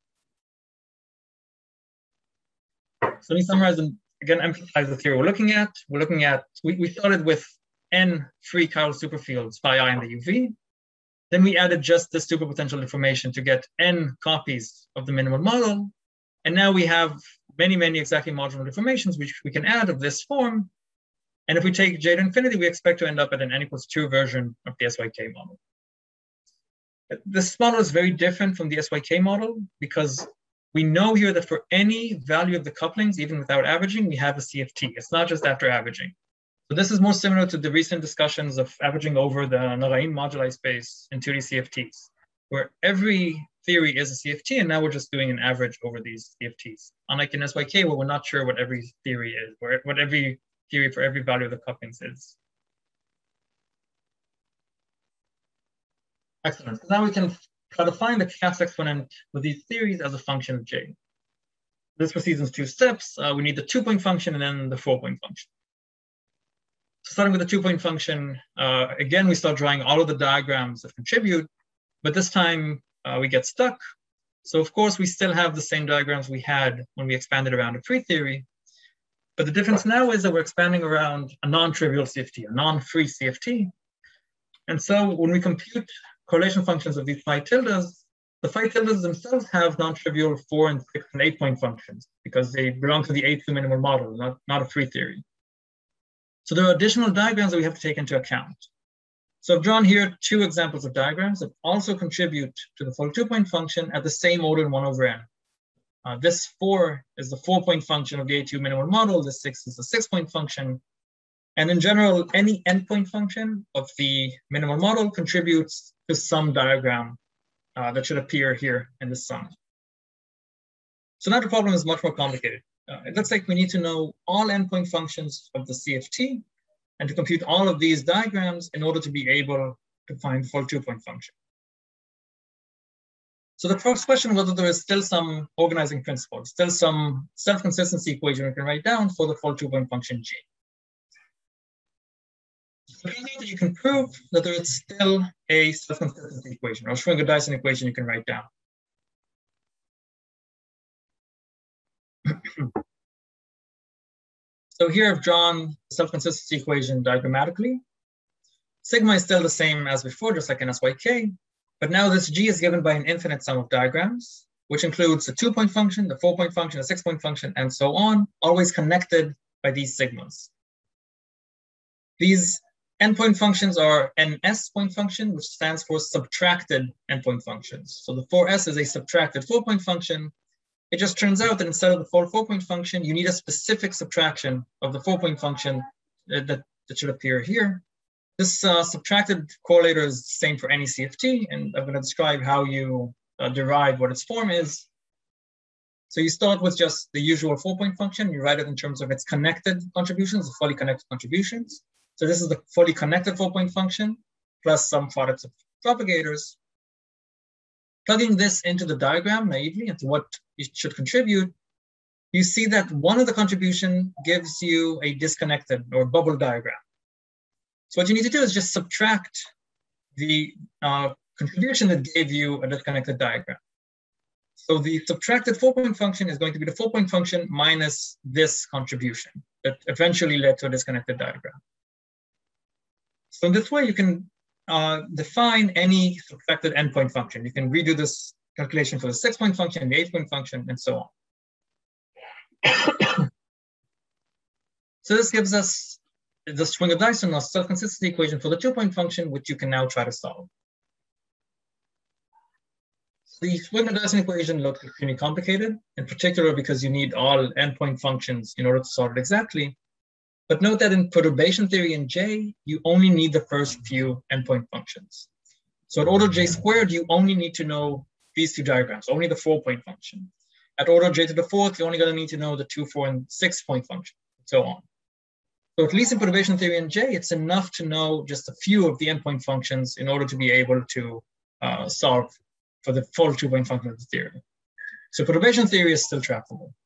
A: So let me summarize and again emphasize the theory we're looking at. We're looking at, we, we started with n free chiral superfields phi I in the U V. Then we added just this superpotential deformation to get n copies of the minimal model. And now we have many, many exactly marginal deformations which we can add of this form. And if we take J to infinity, we expect to end up at an n equals two version of the S Y K model. This model is very different from the S Y K model because we know here that for any value of the couplings, even without averaging, we have a C F T. It's not just after averaging. So this is more similar to the recent discussions of averaging over the Narain moduli space in two D C F Ts, where every theory is a C F T, and now we're just doing an average over these C F Ts. Unlike in S Y K, where we're not sure what every theory is, where what every theory for every value of the couplings is. Excellent. So now we can try to find the chaos exponent with these theories as a function of J. This proceeds in two steps. Uh, we need the two-point function and then the four-point function. So starting with the two-point function, uh, again, we start drawing all of the diagrams that contribute, but this time uh, we get stuck. So of course, we still have the same diagrams we had when we expanded around a free theory. But the difference now is that we're expanding around a non-trivial C F T, a non-free C F T. And so when we compute correlation functions of these phi tildes, The phi tildes themselves have non-trivial four and six and eight point functions because they belong to the A two minimal model, not, not a free theory. So there are additional diagrams that we have to take into account. So I've drawn here two examples of diagrams that also contribute to the full two-point function at the same order in one over n. Uh, this four is the four-point function of the A two minimal model. This six is the six-point function. And in general, any endpoint function of the minimal model contributes to some diagram uh, that should appear here in the sum. So now the problem is much more complicated. Uh, it looks like we need to know all endpoint functions of the C F T and to compute all of these diagrams in order to be able to find the full two-point function. So the first question, whether there is still some organizing principle, still some self-consistency equation we can write down for the full two-point function G. So you can prove that there is still a self-consistency equation, or Schwinger-Dyson equation you can write down. So here I've drawn the self-consistency equation diagrammatically. Sigma is still the same as before, just like in S Y K, but now this G is given by an infinite sum of diagrams, which includes a two-point function, the four-point function, a six-point function, and so on, always connected by these sigmas. These endpoint functions are an S-point function, which stands for subtracted endpoint functions. So the four S is a subtracted four-point function. It just turns out that instead of the full four-point function, you need a specific subtraction of the four-point function that, that should appear here. This uh, subtracted correlator is the same for any C F T, and I'm going to describe how you uh, derive what its form is. So you start with just the usual four-point function. You write it in terms of its connected contributions, the fully connected contributions. So this is the fully connected four-point function plus some products of propagators. Plugging this into the diagram naively, into what it should contribute, you see that one of the contribution gives you a disconnected or bubble diagram. So what you need to do is just subtract the uh, contribution that gave you a disconnected diagram. So the subtracted four-point function is going to be the four-point function minus this contribution that eventually led to a disconnected diagram. So in this way, you can uh, define any subtracted endpoint function. You can redo this calculation for the six-point function, the eight-point function, and so on. So this gives us the Schwinger-Dyson or self-consistency equation for the two-point function, which you can now try to solve. The Schwinger-Dyson equation looks extremely complicated, in particular because you need all endpoint functions in order to solve it exactly. But note that in perturbation theory in J, you only need the first few endpoint functions. So at order J squared, you only need to know these two diagrams, only the four-point function. At order J to the fourth, you're only going to need to know the two, four, and six-point function, and so on. So at least in perturbation theory in J, it's enough to know just a few of the endpoint functions in order to be able to uh, solve for the full two-point function of the theory. So perturbation theory is still tractable.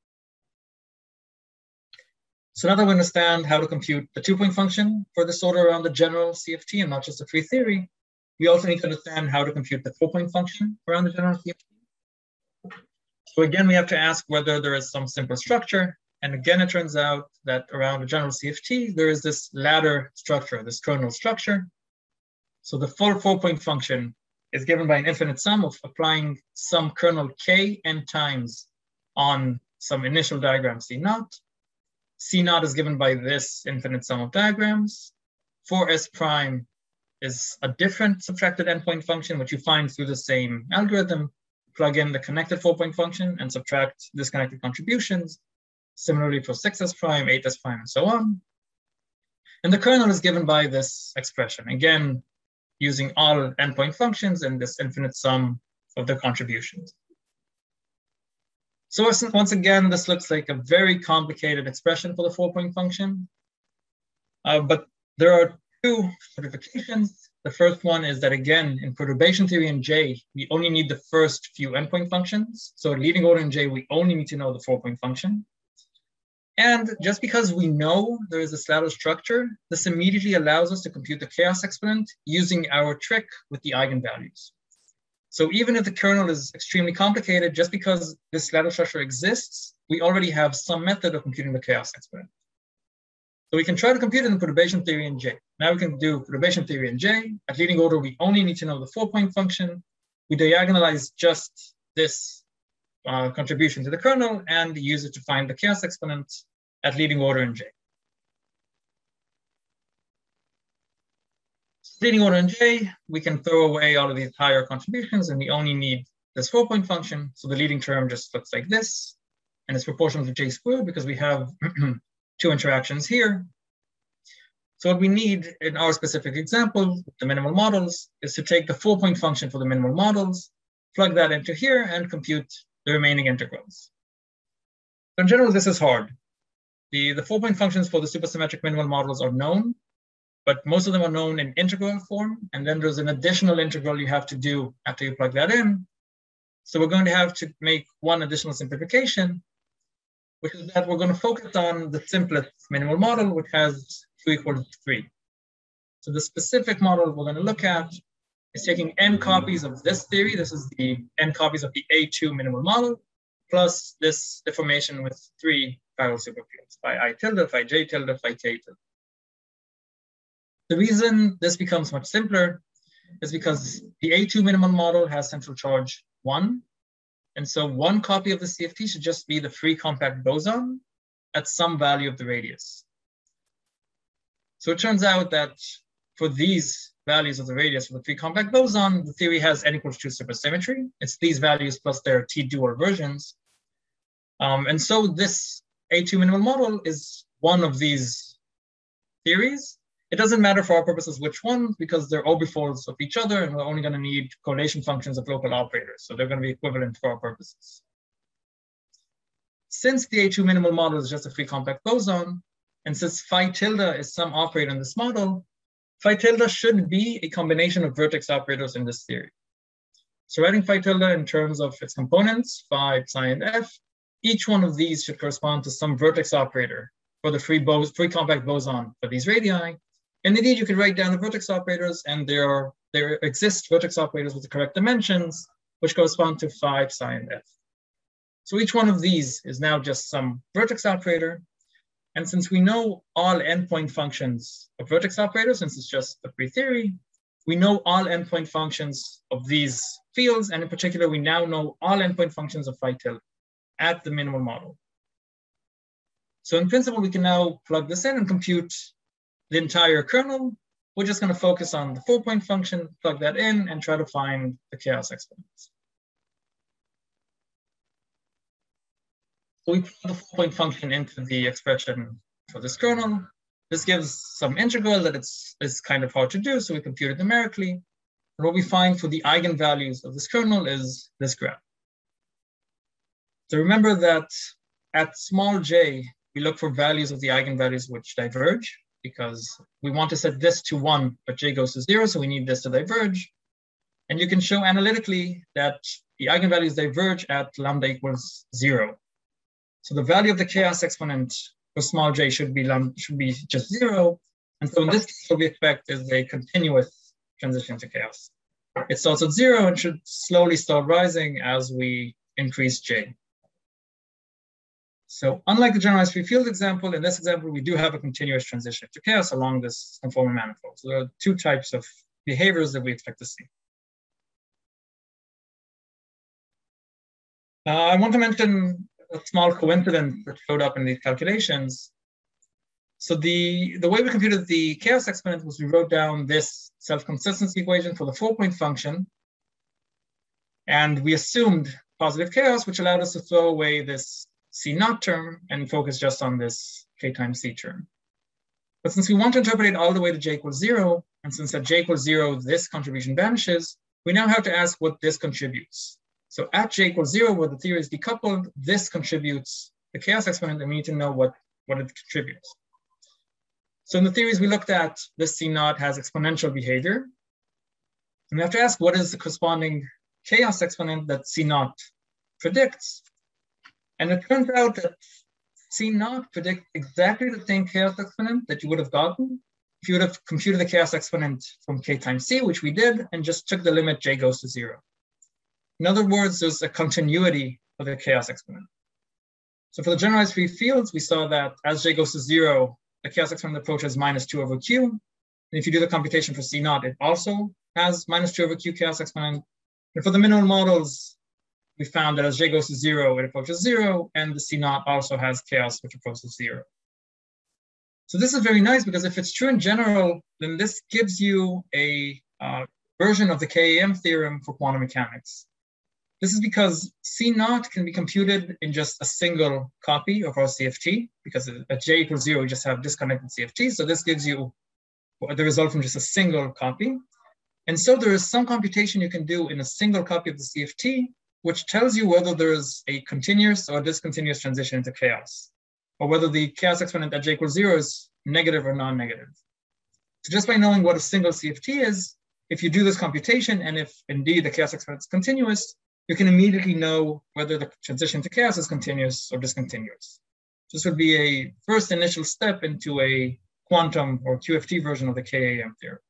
A: So now that we understand how to compute the two-point function for this order around the general C F T and not just the free theory, we also need to understand how to compute the four-point function around the general C F T. So again, we have to ask whether there is some simple structure. And again, it turns out that around the general C F T, there is this ladder structure, this kernel structure. So the full four-point function is given by an infinite sum of applying some kernel k n times on some initial diagram C naught. C naught is given by this infinite sum of diagrams. four S prime is a different subtracted endpoint function, which you find through the same algorithm. Plug in the connected four-point function and subtract disconnected contributions. Similarly for six S prime, eight S prime, and so on. And the kernel is given by this expression, again, using all endpoint functions and this infinite sum of the contributions. So once again, this looks like a very complicated expression for the four-point function. Uh, but there are two simplifications. The first one is that, again, in perturbation theory in J, we only need the first few endpoint functions. So in leading order in J, we only need to know the four-point function. And just because we know there is this ladder structure, this immediately allows us to compute the chaos exponent using our trick with the eigenvalues. So even if the kernel is extremely complicated, just because this ladder structure exists, we already have some method of computing the chaos exponent. So we can try to compute it in perturbation theory in J. Now we can do perturbation theory in J. At leading order, we only need to know the four-point function. we diagonalize just this uh, contribution to the kernel and use it to find the chaos exponent at leading order in J. Leading order in J, we can throw away all of these higher contributions and we only need this four-point function. So the leading term just looks like this, and it's proportional to J squared because we have two interactions here. So what we need in our specific example, the minimal models, is to take the four-point function for the minimal models, plug that into here, and compute the remaining integrals. So in general, this is hard. The, the four-point functions for the supersymmetric minimal models are known, but most of them are known in integral form, and then there's an additional integral you have to do after you plug that in. So we're going to have to make one additional simplification, which is that we're going to focus on the simplest minimal model, which has q equals three. So the specific model we're going to look at is taking n copies of this theory. This is the n copies of the A two minimal model, plus this deformation with three parallel superfields, phi I tilde, phi j tilde, phi k tilde. The reason this becomes much simpler is because the A two minimal model has central charge one. And so one copy of the C F T should just be the free compact boson at some value of the radius. So it turns out that for these values of the radius for the free compact boson, the theory has n equals two supersymmetry. It's these values plus their T-dual versions. Um, and so this A two minimal model is one of these theories. It doesn't matter for our purposes which one, because they're obifolds of each other, and we're only going to need correlation functions of local operators. So they're going to be equivalent for our purposes. Since the A two minimal model is just a free compact boson, and since phi tilde is some operator in this model, phi tilde should be a combination of vertex operators in this theory. So writing phi tilde in terms of its components, phi, psi, and f, each one of these should correspond to some vertex operator for the free, bos free compact boson for these radii. And indeed, you can write down the vertex operators, and there, are, there exist vertex operators with the correct dimensions, which correspond to phi, psi, and f. So each one of these is now just some vertex operator. And since we know all endpoint functions of vertex operators, since it's just a free theory, we know all endpoint functions of these fields. And in particular, we now know all endpoint functions of phi tilde at the minimal model. So in principle, we can now plug this in and compute the entire kernel. We're just going to focus on the four-point function, plug that in, and try to find the chaos exponents. So we plug the four-point function into the expression for this kernel. This gives some integral that it's, it's kind of hard to do, so we compute it numerically. And what we find for the eigenvalues of this kernel is this graph. So remember that at small j, we look for values of the eigenvalues which diverge, because we want to set this to one, but j goes to zero, so we need this to diverge. And you can show analytically that the eigenvalues diverge at lambda equals zero. So the value of the chaos exponent for small j should be lambda, should be just zero. And so in this case, what we expect is a continuous transition to chaos. It starts at zero and should slowly start rising as we increase j. So unlike the generalized free field example, in this example, we do have a continuous transition to chaos along this conformal manifold. So there are two types of behaviors that we expect to see. Uh, I want to mention a small coincidence that showed up in these calculations. So the, the way we computed the chaos exponent was we wrote down this self-consistency equation for the four-point function. And we assumed positive chaos, which allowed us to throw away this C naught term and focus just on this k times c term. But since we want to interpolate all the way to j equals zero, and since at j equals zero, this contribution vanishes, we now have to ask what this contributes. So at j equals zero, where the theory is decoupled, this contributes the chaos exponent, and we need to know what, what it contributes. So in the theories we looked at, this C naught has exponential behavior. And we have to ask what is the corresponding chaos exponent that C naught predicts. And it turns out that C naught predicts exactly the same chaos exponent that you would have gotten if you would have computed the chaos exponent from k times c, which we did, and just took the limit j goes to zero. In other words, there's a continuity of the chaos exponent. So for the generalized free fields, we saw that as j goes to zero, the chaos exponent approaches minus two over q. And if you do the computation for C naught, it also has minus two over q chaos exponent. And for the minimal models, we found that as j goes to zero, it approaches zero, and the C naught also has chaos, which approaches zero. So this is very nice because if it's true in general, then this gives you a uh, version of the K A M theorem for quantum mechanics. This is because C naught can be computed in just a single copy of our C F T, because at j equals zero, we just have disconnected C F T. So this gives you the result from just a single copy. And so there is some computation you can do in a single copy of the C F T, which tells you whether there is a continuous or discontinuous transition into chaos, or whether the chaos exponent at j equals zero is negative or non-negative. So just by knowing what a single C F T is, if you do this computation, and if indeed the chaos exponent is continuous, you can immediately know whether the transition to chaos is continuous or discontinuous. This would be a first initial step into a quantum or Q F T version of the K A M theorem.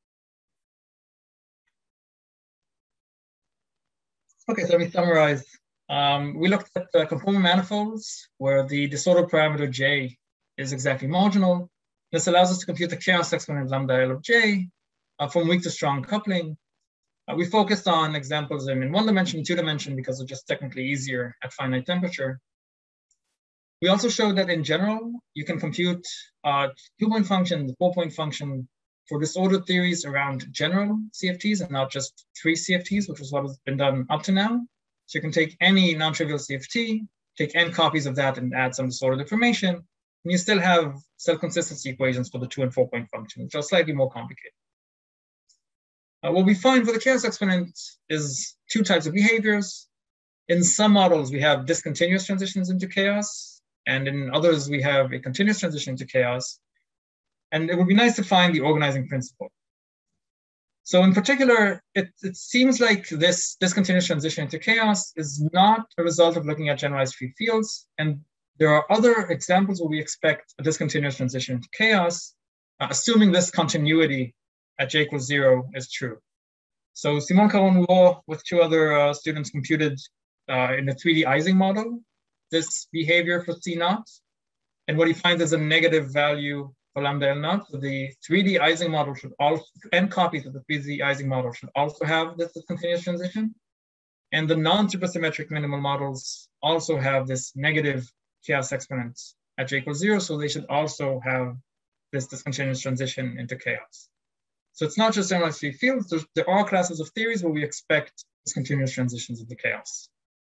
A: Okay, so let me summarize. Um, we looked at uh, conformal manifolds where the disorder parameter j is exactly marginal. This allows us to compute the chaos exponent lambda L of j uh, from weak to strong coupling. Uh, we focused on examples in, in one dimension, two dimension, because they're just technically easier at finite temperature. We also showed that in general, you can compute uh, two-point function, the four-point function for disordered theories around general C F Ts and not just three C F Ts, which is what has been done up to now. So you can take any non-trivial C F T, take n copies of that and add some disordered information, and you still have self-consistency equations for the two and four-point function, which are slightly more complicated. Uh, what we find for the chaos exponent is two types of behaviors. In some models, we have discontinuous transitions into chaos, and in others, we have a continuous transition into chaos. And it would be nice to find the organizing principle. So in particular, it, it seems like this discontinuous transition into chaos is not a result of looking at generalized free fields. And there are other examples where we expect a discontinuous transition into chaos, uh, assuming this continuity at j equals zero is true. So Simon Caron-Moore with two other uh, students computed uh, in a three D Ising model this behavior for C naught. And what he finds is a negative value for lambda L naught. So the three D Ising model should also, n copies of the three D Ising model should also have this continuous transition. And the non-supersymmetric minimal models also have this negative chaos exponent at j equals zero. So they should also have this discontinuous transition into chaos. So it's not just generalized free fields. There's, there are classes of theories where we expect discontinuous transitions into chaos.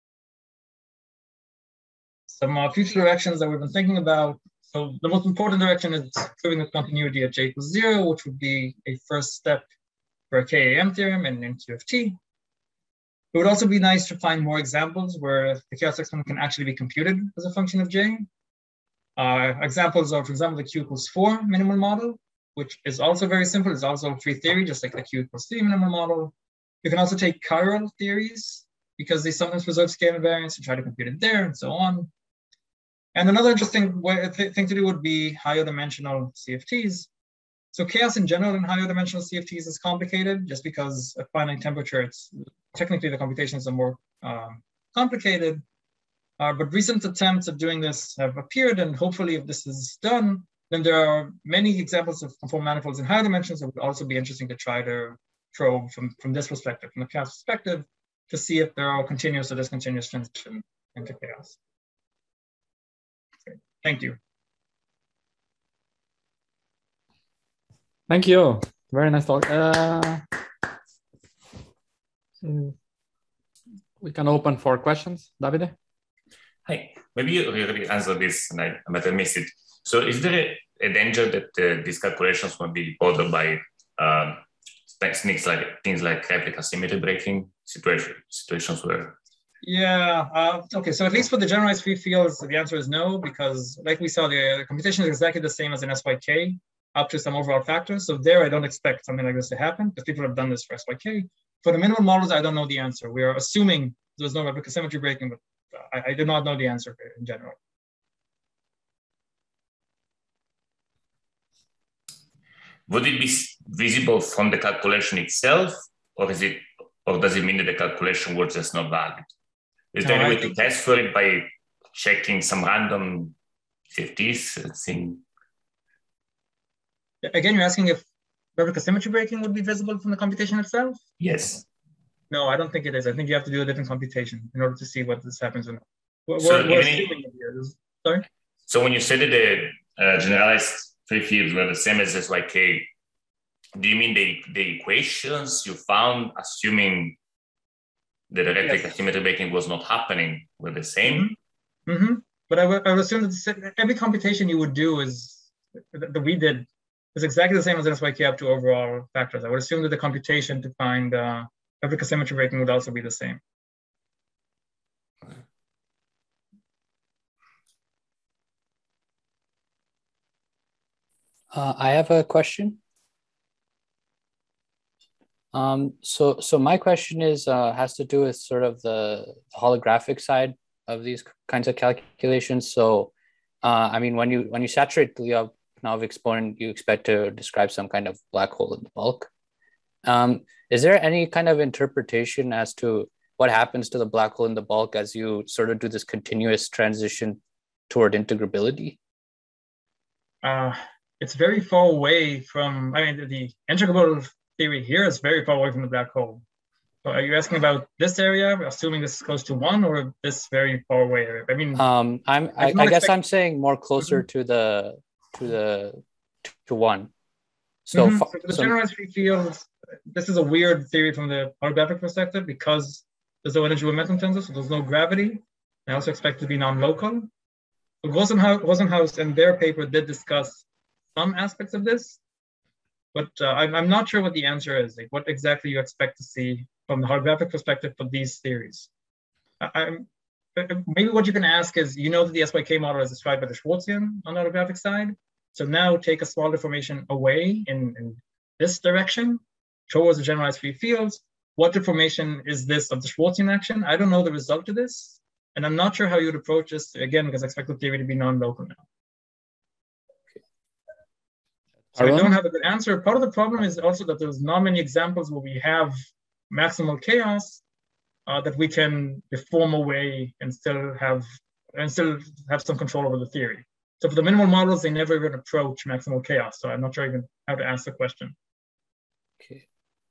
A: Some uh, future directions that we've been thinking about. So the most important direction is proving the continuity at j equals zero, which would be a first step for a K A M theorem and in Q F T. It would also be nice to find more examples where the chaos exponent can actually be computed as a function of j. Uh, examples are, for example, the Q equals four minimal model, which is also very simple. It's also free theory, just like the Q equals three minimal model. You can also take chiral theories because they sometimes preserve scale invariance and try to compute it there and so on. And another interesting way, th thing to do would be higher dimensional C F Ts. So chaos in general in higher dimensional C F Ts is complicated just because at finite temperature, it's technically the computations are more um, complicated. Uh, but recent attempts of doing this have appeared, and hopefully if this is done, then there are many examples of conformal manifolds in higher dimensions that would also be interesting to try to probe from, from this perspective, from the chaos perspective, to see if there are continuous or discontinuous transition into chaos. Okay. Thank you.
B: Thank you. Very nice talk. Uh, so we can open for questions. Davide?
C: Hi. Maybe you already answered this, and I, but I missed it. So is there a, a danger that uh, these calculations will be bothered by uh, things like things like replica symmetry breaking situation, situations where?
A: Yeah, uh, okay, so at least for the generalized free fields, the answer is no, because like we saw, the, the computation is exactly the same as in S Y K up to some overall factors. So there, I don't expect something like this to happen because people have done this for S Y K. For the minimal models, I don't know the answer. We are assuming there's no replica symmetry breaking, but I, I do not know the answer in general.
C: Would it be visible from the calculation itself, or is it, or does it mean that the calculation was just not valid? Is there no, any way to test for it by checking some random C F Ts? Seeing...
A: Again, you're asking if replica symmetry breaking would be visible from the computation itself?
C: Yes.
A: No, I don't think it is. I think you have to do a different computation in order to see what this happens. In. We're,
C: so
A: we're assuming it here. Sorry?
C: So when you said that the uh, generalized free fields were the same as S Y K, do you mean the, the equations you found, assuming that the electric yes. asymmetry breaking was not happening, were the same?
A: Mm-hmm. Mm-hmm. But I would, I would assume that every computation you would do is that we did is exactly the same as S Y K up to overall factors. I would assume that the computation to find uh, electric asymmetry breaking would also be the same.
D: Uh, I have a question. Um, so, so my question is uh, has to do with sort of the holographic side of these kinds of calculations. So, uh, I mean, when you when you saturate the Lyapunov exponent, you expect to describe some kind of black hole in the bulk. Um, is there any kind of interpretation as to what happens to the black hole in the bulk as you sort of do this continuous transition toward integrability?
A: Uh, it's very far away from, I mean, the integrable theory here is very far away from the black hole. So are you asking about this area, assuming this is close to one, or this very far away area? I mean,
D: um, I'm, I, I guess I'm saying more closer mm-hmm. to the, to the, to one. So,
A: mm-hmm. so for the so, generalized free fields, this is a weird theory from the holographic perspective because there's no energy momentum tensor, so there's no gravity. I also expect it to be non-local. So Rosenhaus, Rosenhaus in their paper did discuss some aspects of this, but uh, I'm, I'm not sure what the answer is, like what exactly you expect to see from the holographic perspective for these theories. I, I'm, maybe what you can ask is, you know that the S Y K model is described by the Schwartzian on the holographic side. So now take a small deformation away in, in this direction towards the generalized free fields. What deformation is this of the Schwartzian action? I don't know the result of this. And I'm not sure how you would approach this, again, because I expect the theory to be non-local now. So I don't have a good answer. Part of the problem is also that there's not many examples where we have maximal chaos uh, that we can deform away and still have and still have some control over the theory. So for the minimal models, they never even approach maximal chaos. So I'm not sure even how to ask the question.
D: Okay.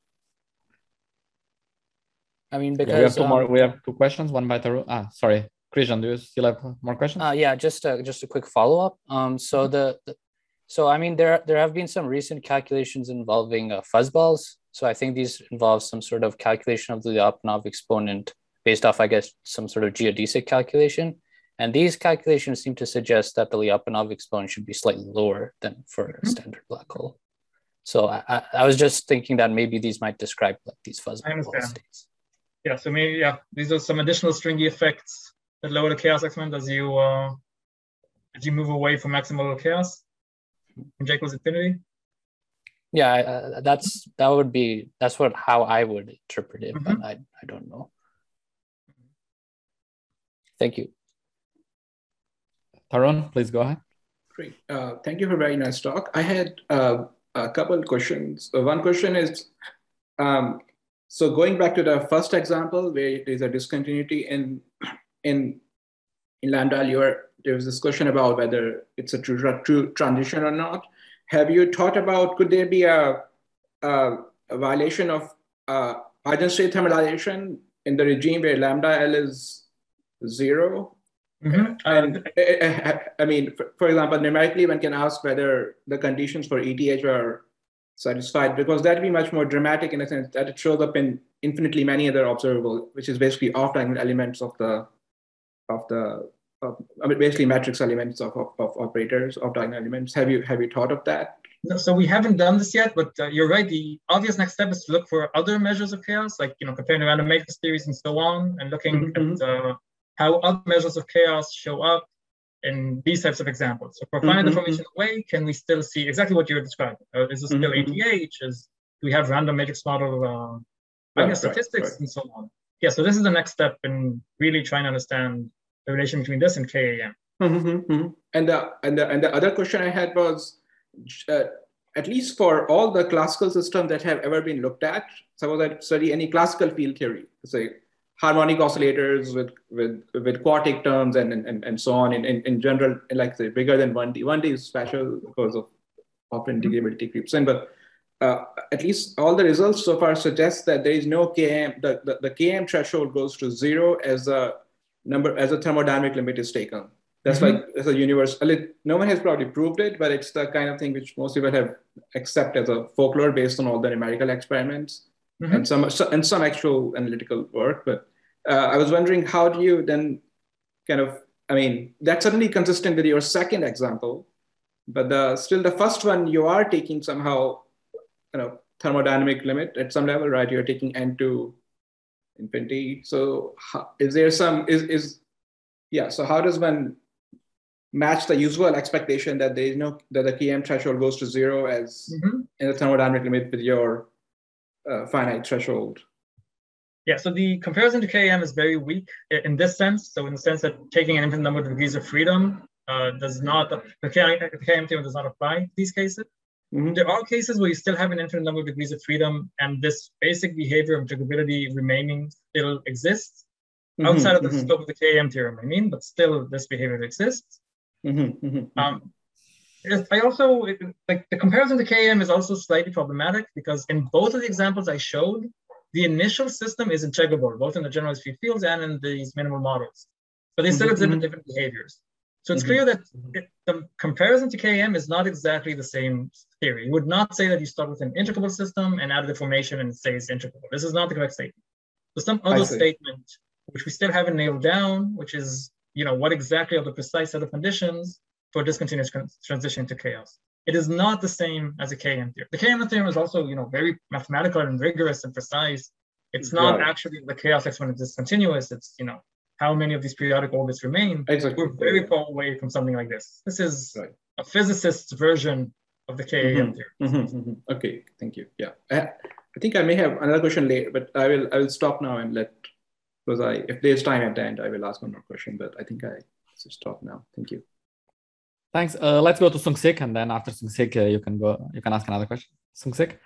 D: I mean, because
B: yeah, we have two
D: um,
B: more. We have two questions. One by Tarun. Ah, sorry, Christian. Do you still have more questions?
D: Uh, yeah, just a, just a quick follow up. Um, so the, the so I mean, there there have been some recent calculations involving uh, fuzzballs. So I think these involve some sort of calculation of the Lyapunov exponent based off, I guess, some sort of geodesic calculation. And these calculations seem to suggest that the Lyapunov exponent should be slightly lower than for a standard black hole. So I, I, I was just thinking that maybe these might describe like these fuzzball states.
A: Yeah, so maybe, yeah, these are some additional stringy effects that lower the chaos exponent as you uh, as you move away from maximal chaos in J equals infinity.
D: Yeah, uh, that's that would be that's what how I would interpret it, mm-hmm. but I I don't know. Thank you.
B: Tarun, please go ahead.
E: Great. Uh, thank you for a very nice talk. I had uh, a couple of questions. Uh, one question is, um, so going back to the first example where there's a discontinuity in in in lambda, you're, there was this question about whether it's a true, true transition or not. Have you thought about, could there be a, a, a violation of uh, eigenstate thermalization in the regime where lambda L is zero?
A: Mm-hmm.
E: And uh, I mean, for, for example, numerically, one can ask whether the conditions for E T H are satisfied, because that'd be much more dramatic in a sense that it shows up in infinitely many other observable, which is basically off-diagonal elements of the, of the, of, I mean, basically matrix elements of, of, of operators, off-diagonal elements. Have you, have you thought of that?
A: No, so we haven't done this yet, but uh, you're right. The obvious next step is to look for other measures of chaos, like, you know, comparing random matrix theories and so on, and looking mm-hmm. at uh, how other measures of chaos show up in these types of examples. So for finding mm-hmm. deformation away, can we still see exactly what you're describing? Uh, is this still mm-hmm. A T H? Is, do we have random matrix model uh, right, statistics right, right. and so on? Yeah, so this is the next step in really trying to understand the relation between this and K A M.
E: Mm-hmm, mm-hmm. And, the, and, the, and the other question I had was, uh, at least for all the classical systems that have ever been looked at, suppose I study any classical field theory, say harmonic oscillators with with with quartic terms and and, and so on in, in, in general, like say bigger than one D. one D is special because of of integrability creeps in, but uh, at least all the results so far suggest that there is no K M, the, the, the K M threshold goes to zero as a number, as a thermodynamic limit is taken. That's mm-hmm. like, as a universal, no one has probably proved it, but it's the kind of thing which most people have accepted as a folklore based on all the numerical experiments mm-hmm. and some and some actual analytical work. But uh, I was wondering, how do you then kind of, I mean, that's certainly consistent with your second example, but the, still the first one, you are taking somehow, you know, thermodynamic limit at some level, right? You're taking n to infinity. So how, is there some, is, is, yeah, so how does one match the usual expectation that there is no, that the K M threshold goes to zero as mm-hmm. in the thermodynamic limit with your uh, finite threshold?
A: Yeah, so the comparison to K M is very weak in this sense. So in the sense that taking an infinite number of degrees of freedom uh, does not, the K M theorem does not apply to these cases. Mm-hmm. There are cases where you still have an infinite number of degrees of freedom and this basic behavior of integrability remaining still exists mm-hmm, outside of the mm-hmm. scope of the K M theorem, I mean, but still this behavior exists. Mm-hmm, mm-hmm. Um, I also, like the comparison to K M is also slightly problematic because in both of the examples I showed, the initial system is integrable, both in the generalized free fields and in these minimal models, but they still mm-hmm. exhibit different behaviors. So it's mm-hmm. clear that it, the comparison to K M is not exactly the same theory. You would not say that you start with an integrable system and add a deformation and say it's integrable. This is not the correct statement. So some other statement, which we still haven't nailed down, which is, you know, what exactly are the precise set of conditions for discontinuous transition to chaos. It is not the same as a K M theorem. The K M theorem is also, you know, very mathematical and rigorous and precise. It's not right. actually the chaos exponent is discontinuous. It's, you know, how many of these periodic orbits remain. Exactly. We're very far away from something like this. This is right. a physicist's version of the K M mm-hmm. theorem.
E: Mm-hmm. Mm-hmm. Okay, thank you. Yeah, I, I think I may have another question later, but I will I will stop now and let, because I, if there's time at the end, I will ask one more question, but I think I should stop now. Thank you.
B: Thanks. Uh, let's go to Sung-Sik, and then after Sung-Sik, uh, you can go. You can ask another question. Sung-Sik.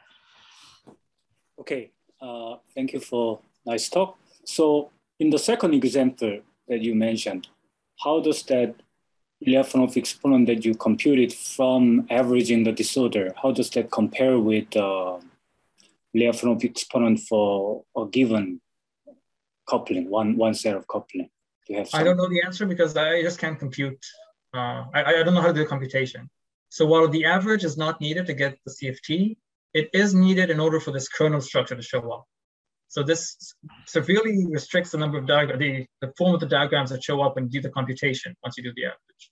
F: Okay. Uh, thank you for nice talk. So, in the second example that you mentioned, how does that Lyapunov exponent that you computed from averaging the disorder, how does that compare with uh, Lyapunov exponent for a given coupling, one one set of coupling? Do you have some?
A: I don't know the answer because I just can't compute. Uh, I, I don't know how to do the computation. So while the average is not needed to get the C F T, it is needed in order for this kernel structure to show up. So this severely restricts the number of diagrams, the, the form of the diagrams that show up when you do the computation once you do the average.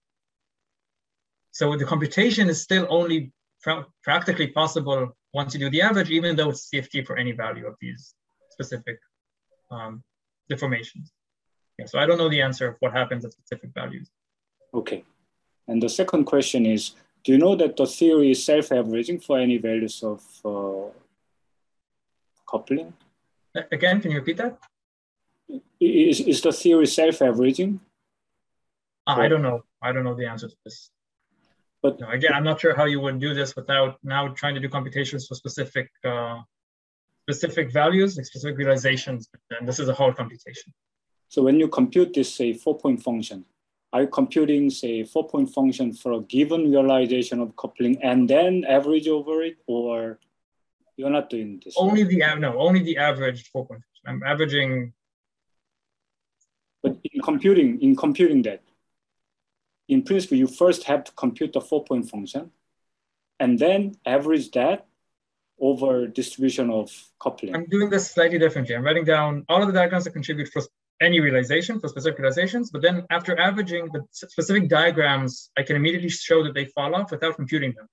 A: So the computation is still only pra practically possible once you do the average, even though it's C F T for any value of these specific um, deformations. Yeah, so I don't know the answer of what happens at specific values.
F: Okay. And the second question is, do you know that the theory is self-averaging for any values of uh, coupling?
A: Again, can you repeat that?
F: Is, is the theory self-averaging?
A: Uh, I don't know. I don't know the answer to this. But no, again, I'm not sure how you would do this without now trying to do computations for specific uh, specific values, like specific realizations. And this is a hard computation.
F: So when you compute this, say, four-point function, are you computing, say, four-point function for a given realization of coupling and then average over it, or you're not doing this?
A: Only right? the no, only the averaged four-point function. I'm averaging.
F: But in computing, in computing that, in principle, you first have to compute the four-point function, and then average that over distribution of coupling.
A: I'm doing this slightly differently. I'm writing down all of the diagrams that contribute for any realization, for specific realizations, but then after averaging the specific diagrams, I can immediately show that they fall off without computing them.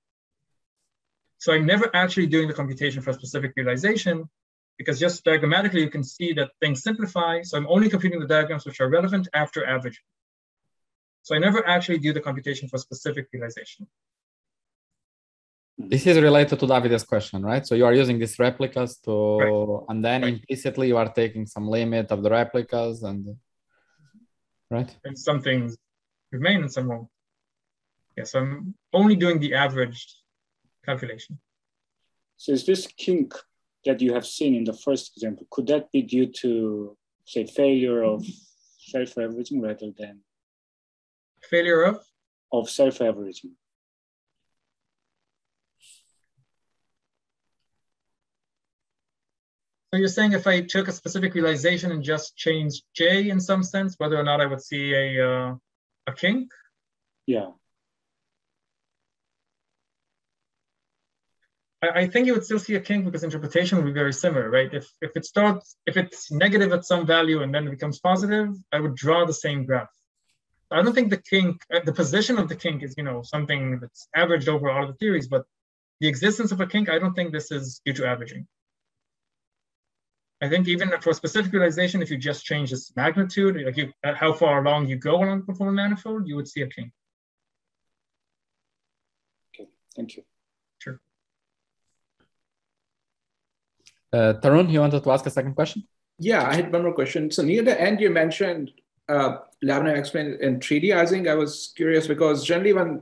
A: So I'm never actually doing the computation for a specific realization, because just diagrammatically, you can see that things simplify. So I'm only computing the diagrams which are relevant after averaging. So I never actually do the computation for a specific realization.
B: This is related to David's question, right? So you are using these replicas to, right. and then right. implicitly you are taking some limit of the replicas and, right?
A: And some things remain and some won't. Yeah, so I'm only doing the averaged calculation.
F: So is this kink that you have seen in the first example, could that be due to, say, failure of self-averaging rather than?
A: Failure of?
F: Of self-averaging.
A: So you're saying if I took a specific realization and just changed J in some sense, whether or not I would see a, uh, a kink?
F: Yeah.
A: I think you would still see a kink because interpretation would be very similar, right? If if it starts, if it's negative at some value and then it becomes positive, I would draw the same graph. I don't think the kink, the position of the kink is, you know, something that's averaged over all of the theories, but the existence of a kink, I don't think this is due to averaging. I think even for specific realization, if you just change its magnitude, like you, how far along you go along the conformal manifold, you would see a kink.
F: Okay, thank you.
A: Sure.
B: Uh, Tarun, you wanted to ask a second question?
E: Yeah, I had one more question. So near the end, you mentioned uh, Lyapunov exponent in three D Ising. I was curious because generally when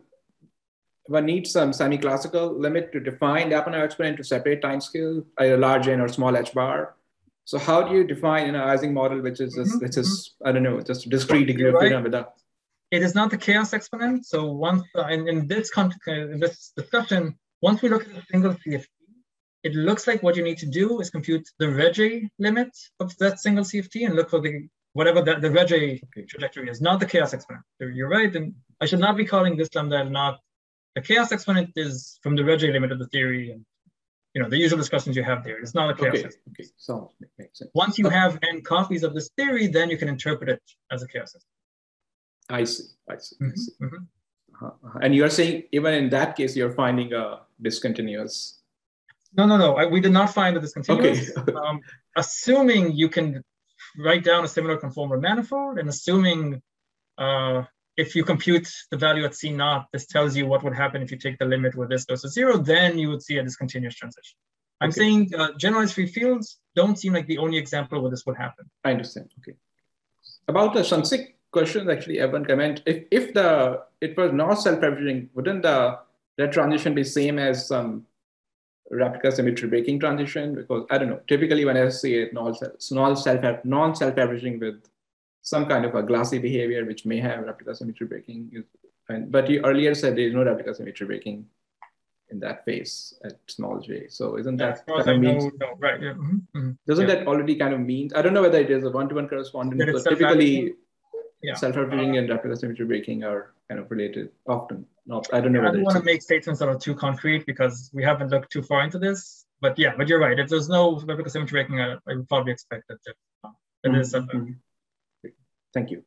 E: one needs some semi-classical limit to define Lyapunov exponent to separate time scale, either large N or small H bar. So how do you define an Ising model, which is just,
A: Mm-hmm.
E: which is, I don't know, just a discrete degree of
A: Right.
E: freedom without?
A: It is not the chaos exponent. So once uh, in, in this context, in this discussion, once we look at a single C F T, it looks like what you need to do is compute the Regge limit of that single C F T and look for the whatever that the Regge trajectory is, not the chaos exponent. So you're right, and I should not be calling this lambda L naught. The chaos exponent is from the Regge limit of the theory, and you know the usual discussions you have there. It's not a chaos
E: Okay,
A: exponent.
E: okay, so makes sense.
A: Once you
E: Okay.
A: have n copies of this theory, then you can interpret it as a chaos exponent.
E: I see, I see, I see.
A: Mm-hmm, mm-hmm.
E: Uh-huh. And you're saying even in that case, you're finding a discontinuous.
A: No, no, no. I, we did not find that this continuous.
E: Okay.
A: um, assuming you can write down a similar conformal manifold, and assuming uh, if you compute the value at C naught, this tells you what would happen if you take the limit where this goes to zero, then you would see a discontinuous transition. I'm
E: Okay.
A: saying uh, generalized free fields don't seem like the only example where this would happen.
E: I understand. Okay. About the Shansik question, actually, I have one comment. If if the it was not self-averaging, wouldn't the that transition be same as some replica symmetry breaking transition? Because I don't know. Typically, when I see it non self non self averaging with some kind of a glassy behavior, which may have replica symmetry breaking, you, and but you earlier said there is no replica symmetry breaking in that phase at small j. So isn't that
A: As far as
E: kind
A: I
E: of
A: know,
E: means?
A: no, right? Yeah. Mm-hmm, mm-hmm.
E: Doesn't
A: Yeah.
E: that already kind of mean? I don't know whether it is a one-to-one correspondence,
A: That it's
E: but typically
A: self-averaging? Yeah.
E: self-averaging and replica symmetry breaking are kind of related often. Not, I don't know
A: I
E: whether
A: don't want to
E: it's
A: make statements that are too concrete because we haven't looked too far into this. But yeah, but you're right. If there's no replica symmetry breaking, I, I would probably expect that it, uh, it
E: Mhm,
A: is self-averaging.
E: mhm. Thank you.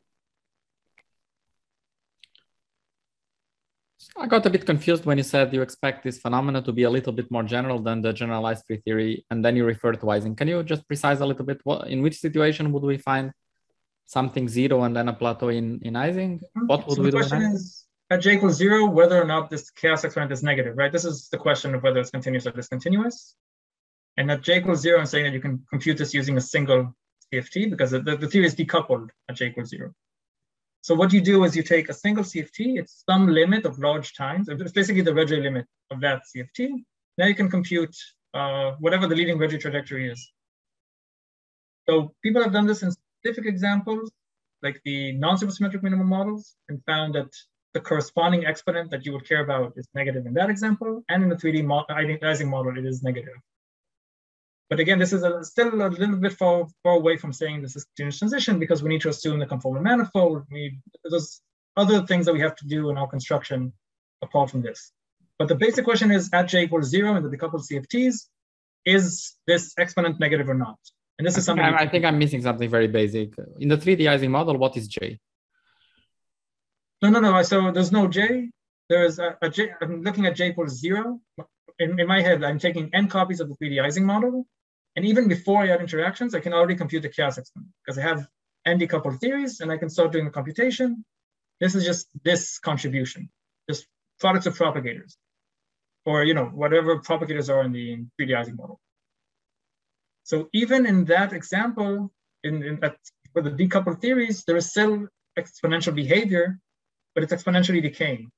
B: I got a bit confused when you said you expect this phenomena to be a little bit more general than the generalized free theory, and then you referred to Ising. Can you just precise a little bit what, in which situation would we find something zero and then a plateau in, in Ising? What would
A: So
B: we
A: the
B: do in
A: question
B: Ising?
A: is at j equals zero, whether or not this chaos exponent is negative, right? This is the question of whether it's continuous or discontinuous. And at j equals zero, I'm saying that you can compute this using a single C F T because the, the theory is decoupled at j equals zero. So what you do is you take a single C F T, it's some limit of large times, it's basically the Regge limit of that C F T. Now you can compute uh, whatever the leading Regge trajectory is. So people have done this in specific examples, like the non-supersymmetric minimum models, and found that the corresponding exponent that you would care about is negative in that example, and in the three D mo Ising model, it is negative. But again, this is a, still a little bit far, far away from saying this is continuous transition because we need to assume the conformal manifold. We need, there's other things that we have to do in our construction apart from this. But the basic question is at j equals zero in the decoupled C F Ts, is this exponent negative or not? And this
B: I
A: is
B: think,
A: something
B: I'm, I think I'm missing something very basic. In the three D Ising model, what is J?
A: No, no, no. So there's no j. There's a, a j. I'm looking at j equals zero. In, in my head, I'm taking n copies of the three D Ising model. And even before I add interactions, I can already compute the chaos exponent because I have n decoupled theories and I can start doing the computation. This is just this contribution, just products of propagators, or you know whatever propagators are in the three D Ising model. So even in that example, in, in that, for the decoupled theories, there is still exponential behavior, but it's exponentially decaying.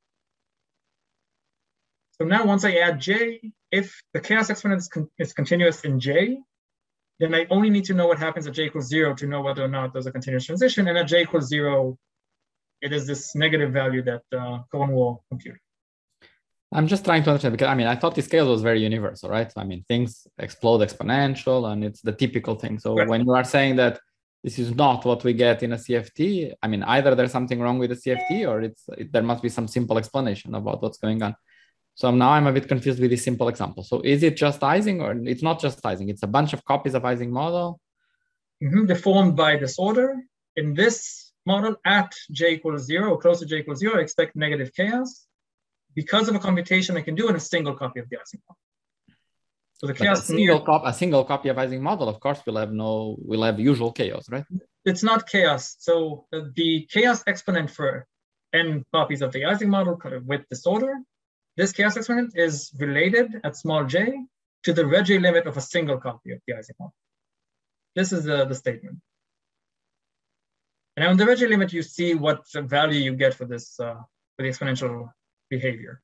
A: So now once I add j, if the chaos exponent is, con is continuous in j, then I only need to know what happens at j equals zero to know whether or not there's a continuous transition. And at j equals zero, it is this negative value that uh, Cohen will compute.
B: I'm just trying to understand because I mean, I thought the scale was very universal, right? So, I mean, things explode exponential and it's the typical thing. So right. When you are saying that this is not what we get in a C F T, I mean, either there's something wrong with the C F T or it's it, there must be some simple explanation about what's going on. So now I'm a bit confused with this simple example. So is it just Ising or it's not just Ising? It's a bunch of copies of Ising model?
A: Mm-hmm. Deformed by disorder. In this model at j equals zero or close to j equals zero, I expect negative chaos. Because of a computation I can do in a single copy of the Ising model. So the chaos
B: a single, cop, a single copy of Ising model, of course, will have no, will have usual chaos, right?
A: It's not chaos. So the, the chaos exponent for n copies of the Ising model with disorder, this chaos exponent is related at small j to the Regge limit of a single copy of the Ising model. This is the, the statement. And on the Regge limit, you see what value you get for this, uh, for the exponential behavior.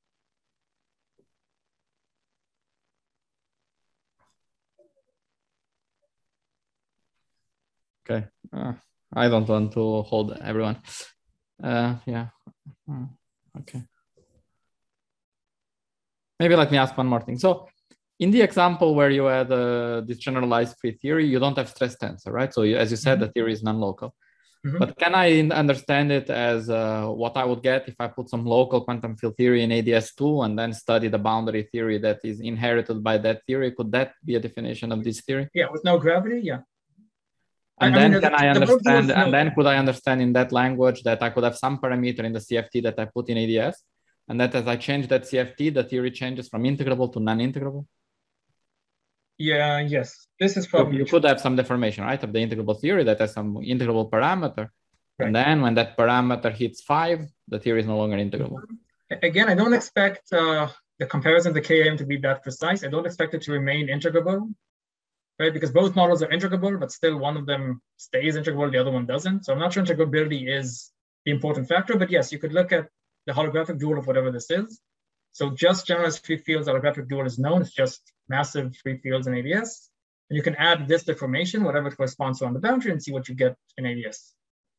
B: Okay, uh, I don't want to hold everyone. Uh, yeah, uh, okay. Maybe let me ask one more thing. So in the example where you had uh, this generalized free theory, you don't have stress tensor, right? So you, as you said, mm-hmm. the theory is non-local. Mm-hmm. But can I understand it as uh, what I would get if I put some local quantum field theory in A D S two and then study the boundary theory that is inherited by that theory? Could that be a definition of this theory?
A: Yeah, with no gravity, yeah.
B: And
A: I
B: then
A: mean,
B: can
A: the,
B: I
A: the
B: understand, and
A: no.
B: then could I understand in that language that I could have some parameter in the C F T that I put in A D S, and that as I change that C F T, the theory changes from integrable to non-integrable?
A: Yeah, yes. This is probably...
B: So you could have some deformation, right, of the integrable theory that has some integrable parameter. Right. And then when that parameter hits five, the theory is no longer integrable.
A: Again, I don't expect uh, the comparison of the K M to be that precise. I don't expect it to remain integrable, right? Because both models are integrable, but still one of them stays integrable, the other one doesn't. So I'm not sure integrability is the important factor, but yes, you could look at the holographic dual of whatever this is. So just generalized free fields, holographic dual is known. It's just massive free fields in A D S. And you can add this deformation, whatever it corresponds to on the boundary, and see what you get in A D S.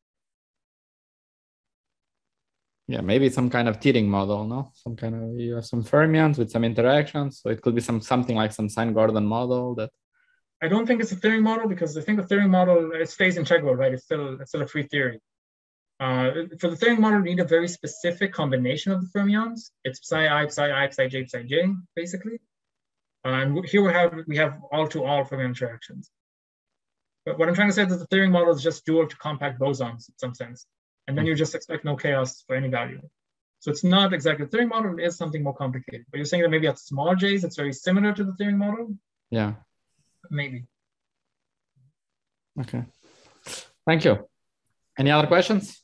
B: Yeah, maybe some kind of teething model, no? Some kind of, you have some fermions with some interactions. So it could be some something like some Sine-Gordon model that...
A: I don't think it's a Thirring model because I think the Thirring model, it stays integral, right? It's still, it's still a free theory. Uh, for the Thirring model, you need a very specific combination of the fermions. It's psi I, psi I, psi j, psi j, basically. Uh, and here we have we have all-to-all fermion interactions. But what I'm trying to say is that the Thirring model is just dual to compact bosons in some sense. And then you just expect no chaos for any value. So it's not exactly the Thirring model, it is something more complicated. But you're saying that maybe at small j's, it's very similar to the Thirring model?
B: Yeah.
A: Maybe.
B: Okay. Thank you. Any other questions?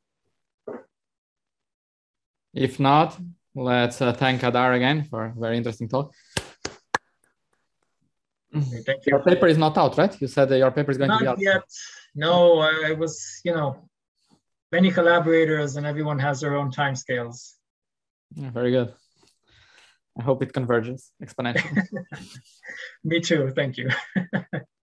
B: If not, let's uh, thank Hadar again for a very interesting talk.
A: Okay, thank you.
B: Your paper is not out, right? You said that your paper is going
A: not
B: to be out.
A: Not yet. No, I was, you know, many collaborators and everyone has their own timescales.
B: Yeah, very good. I hope it converges exponentially.
A: Me too. Thank you.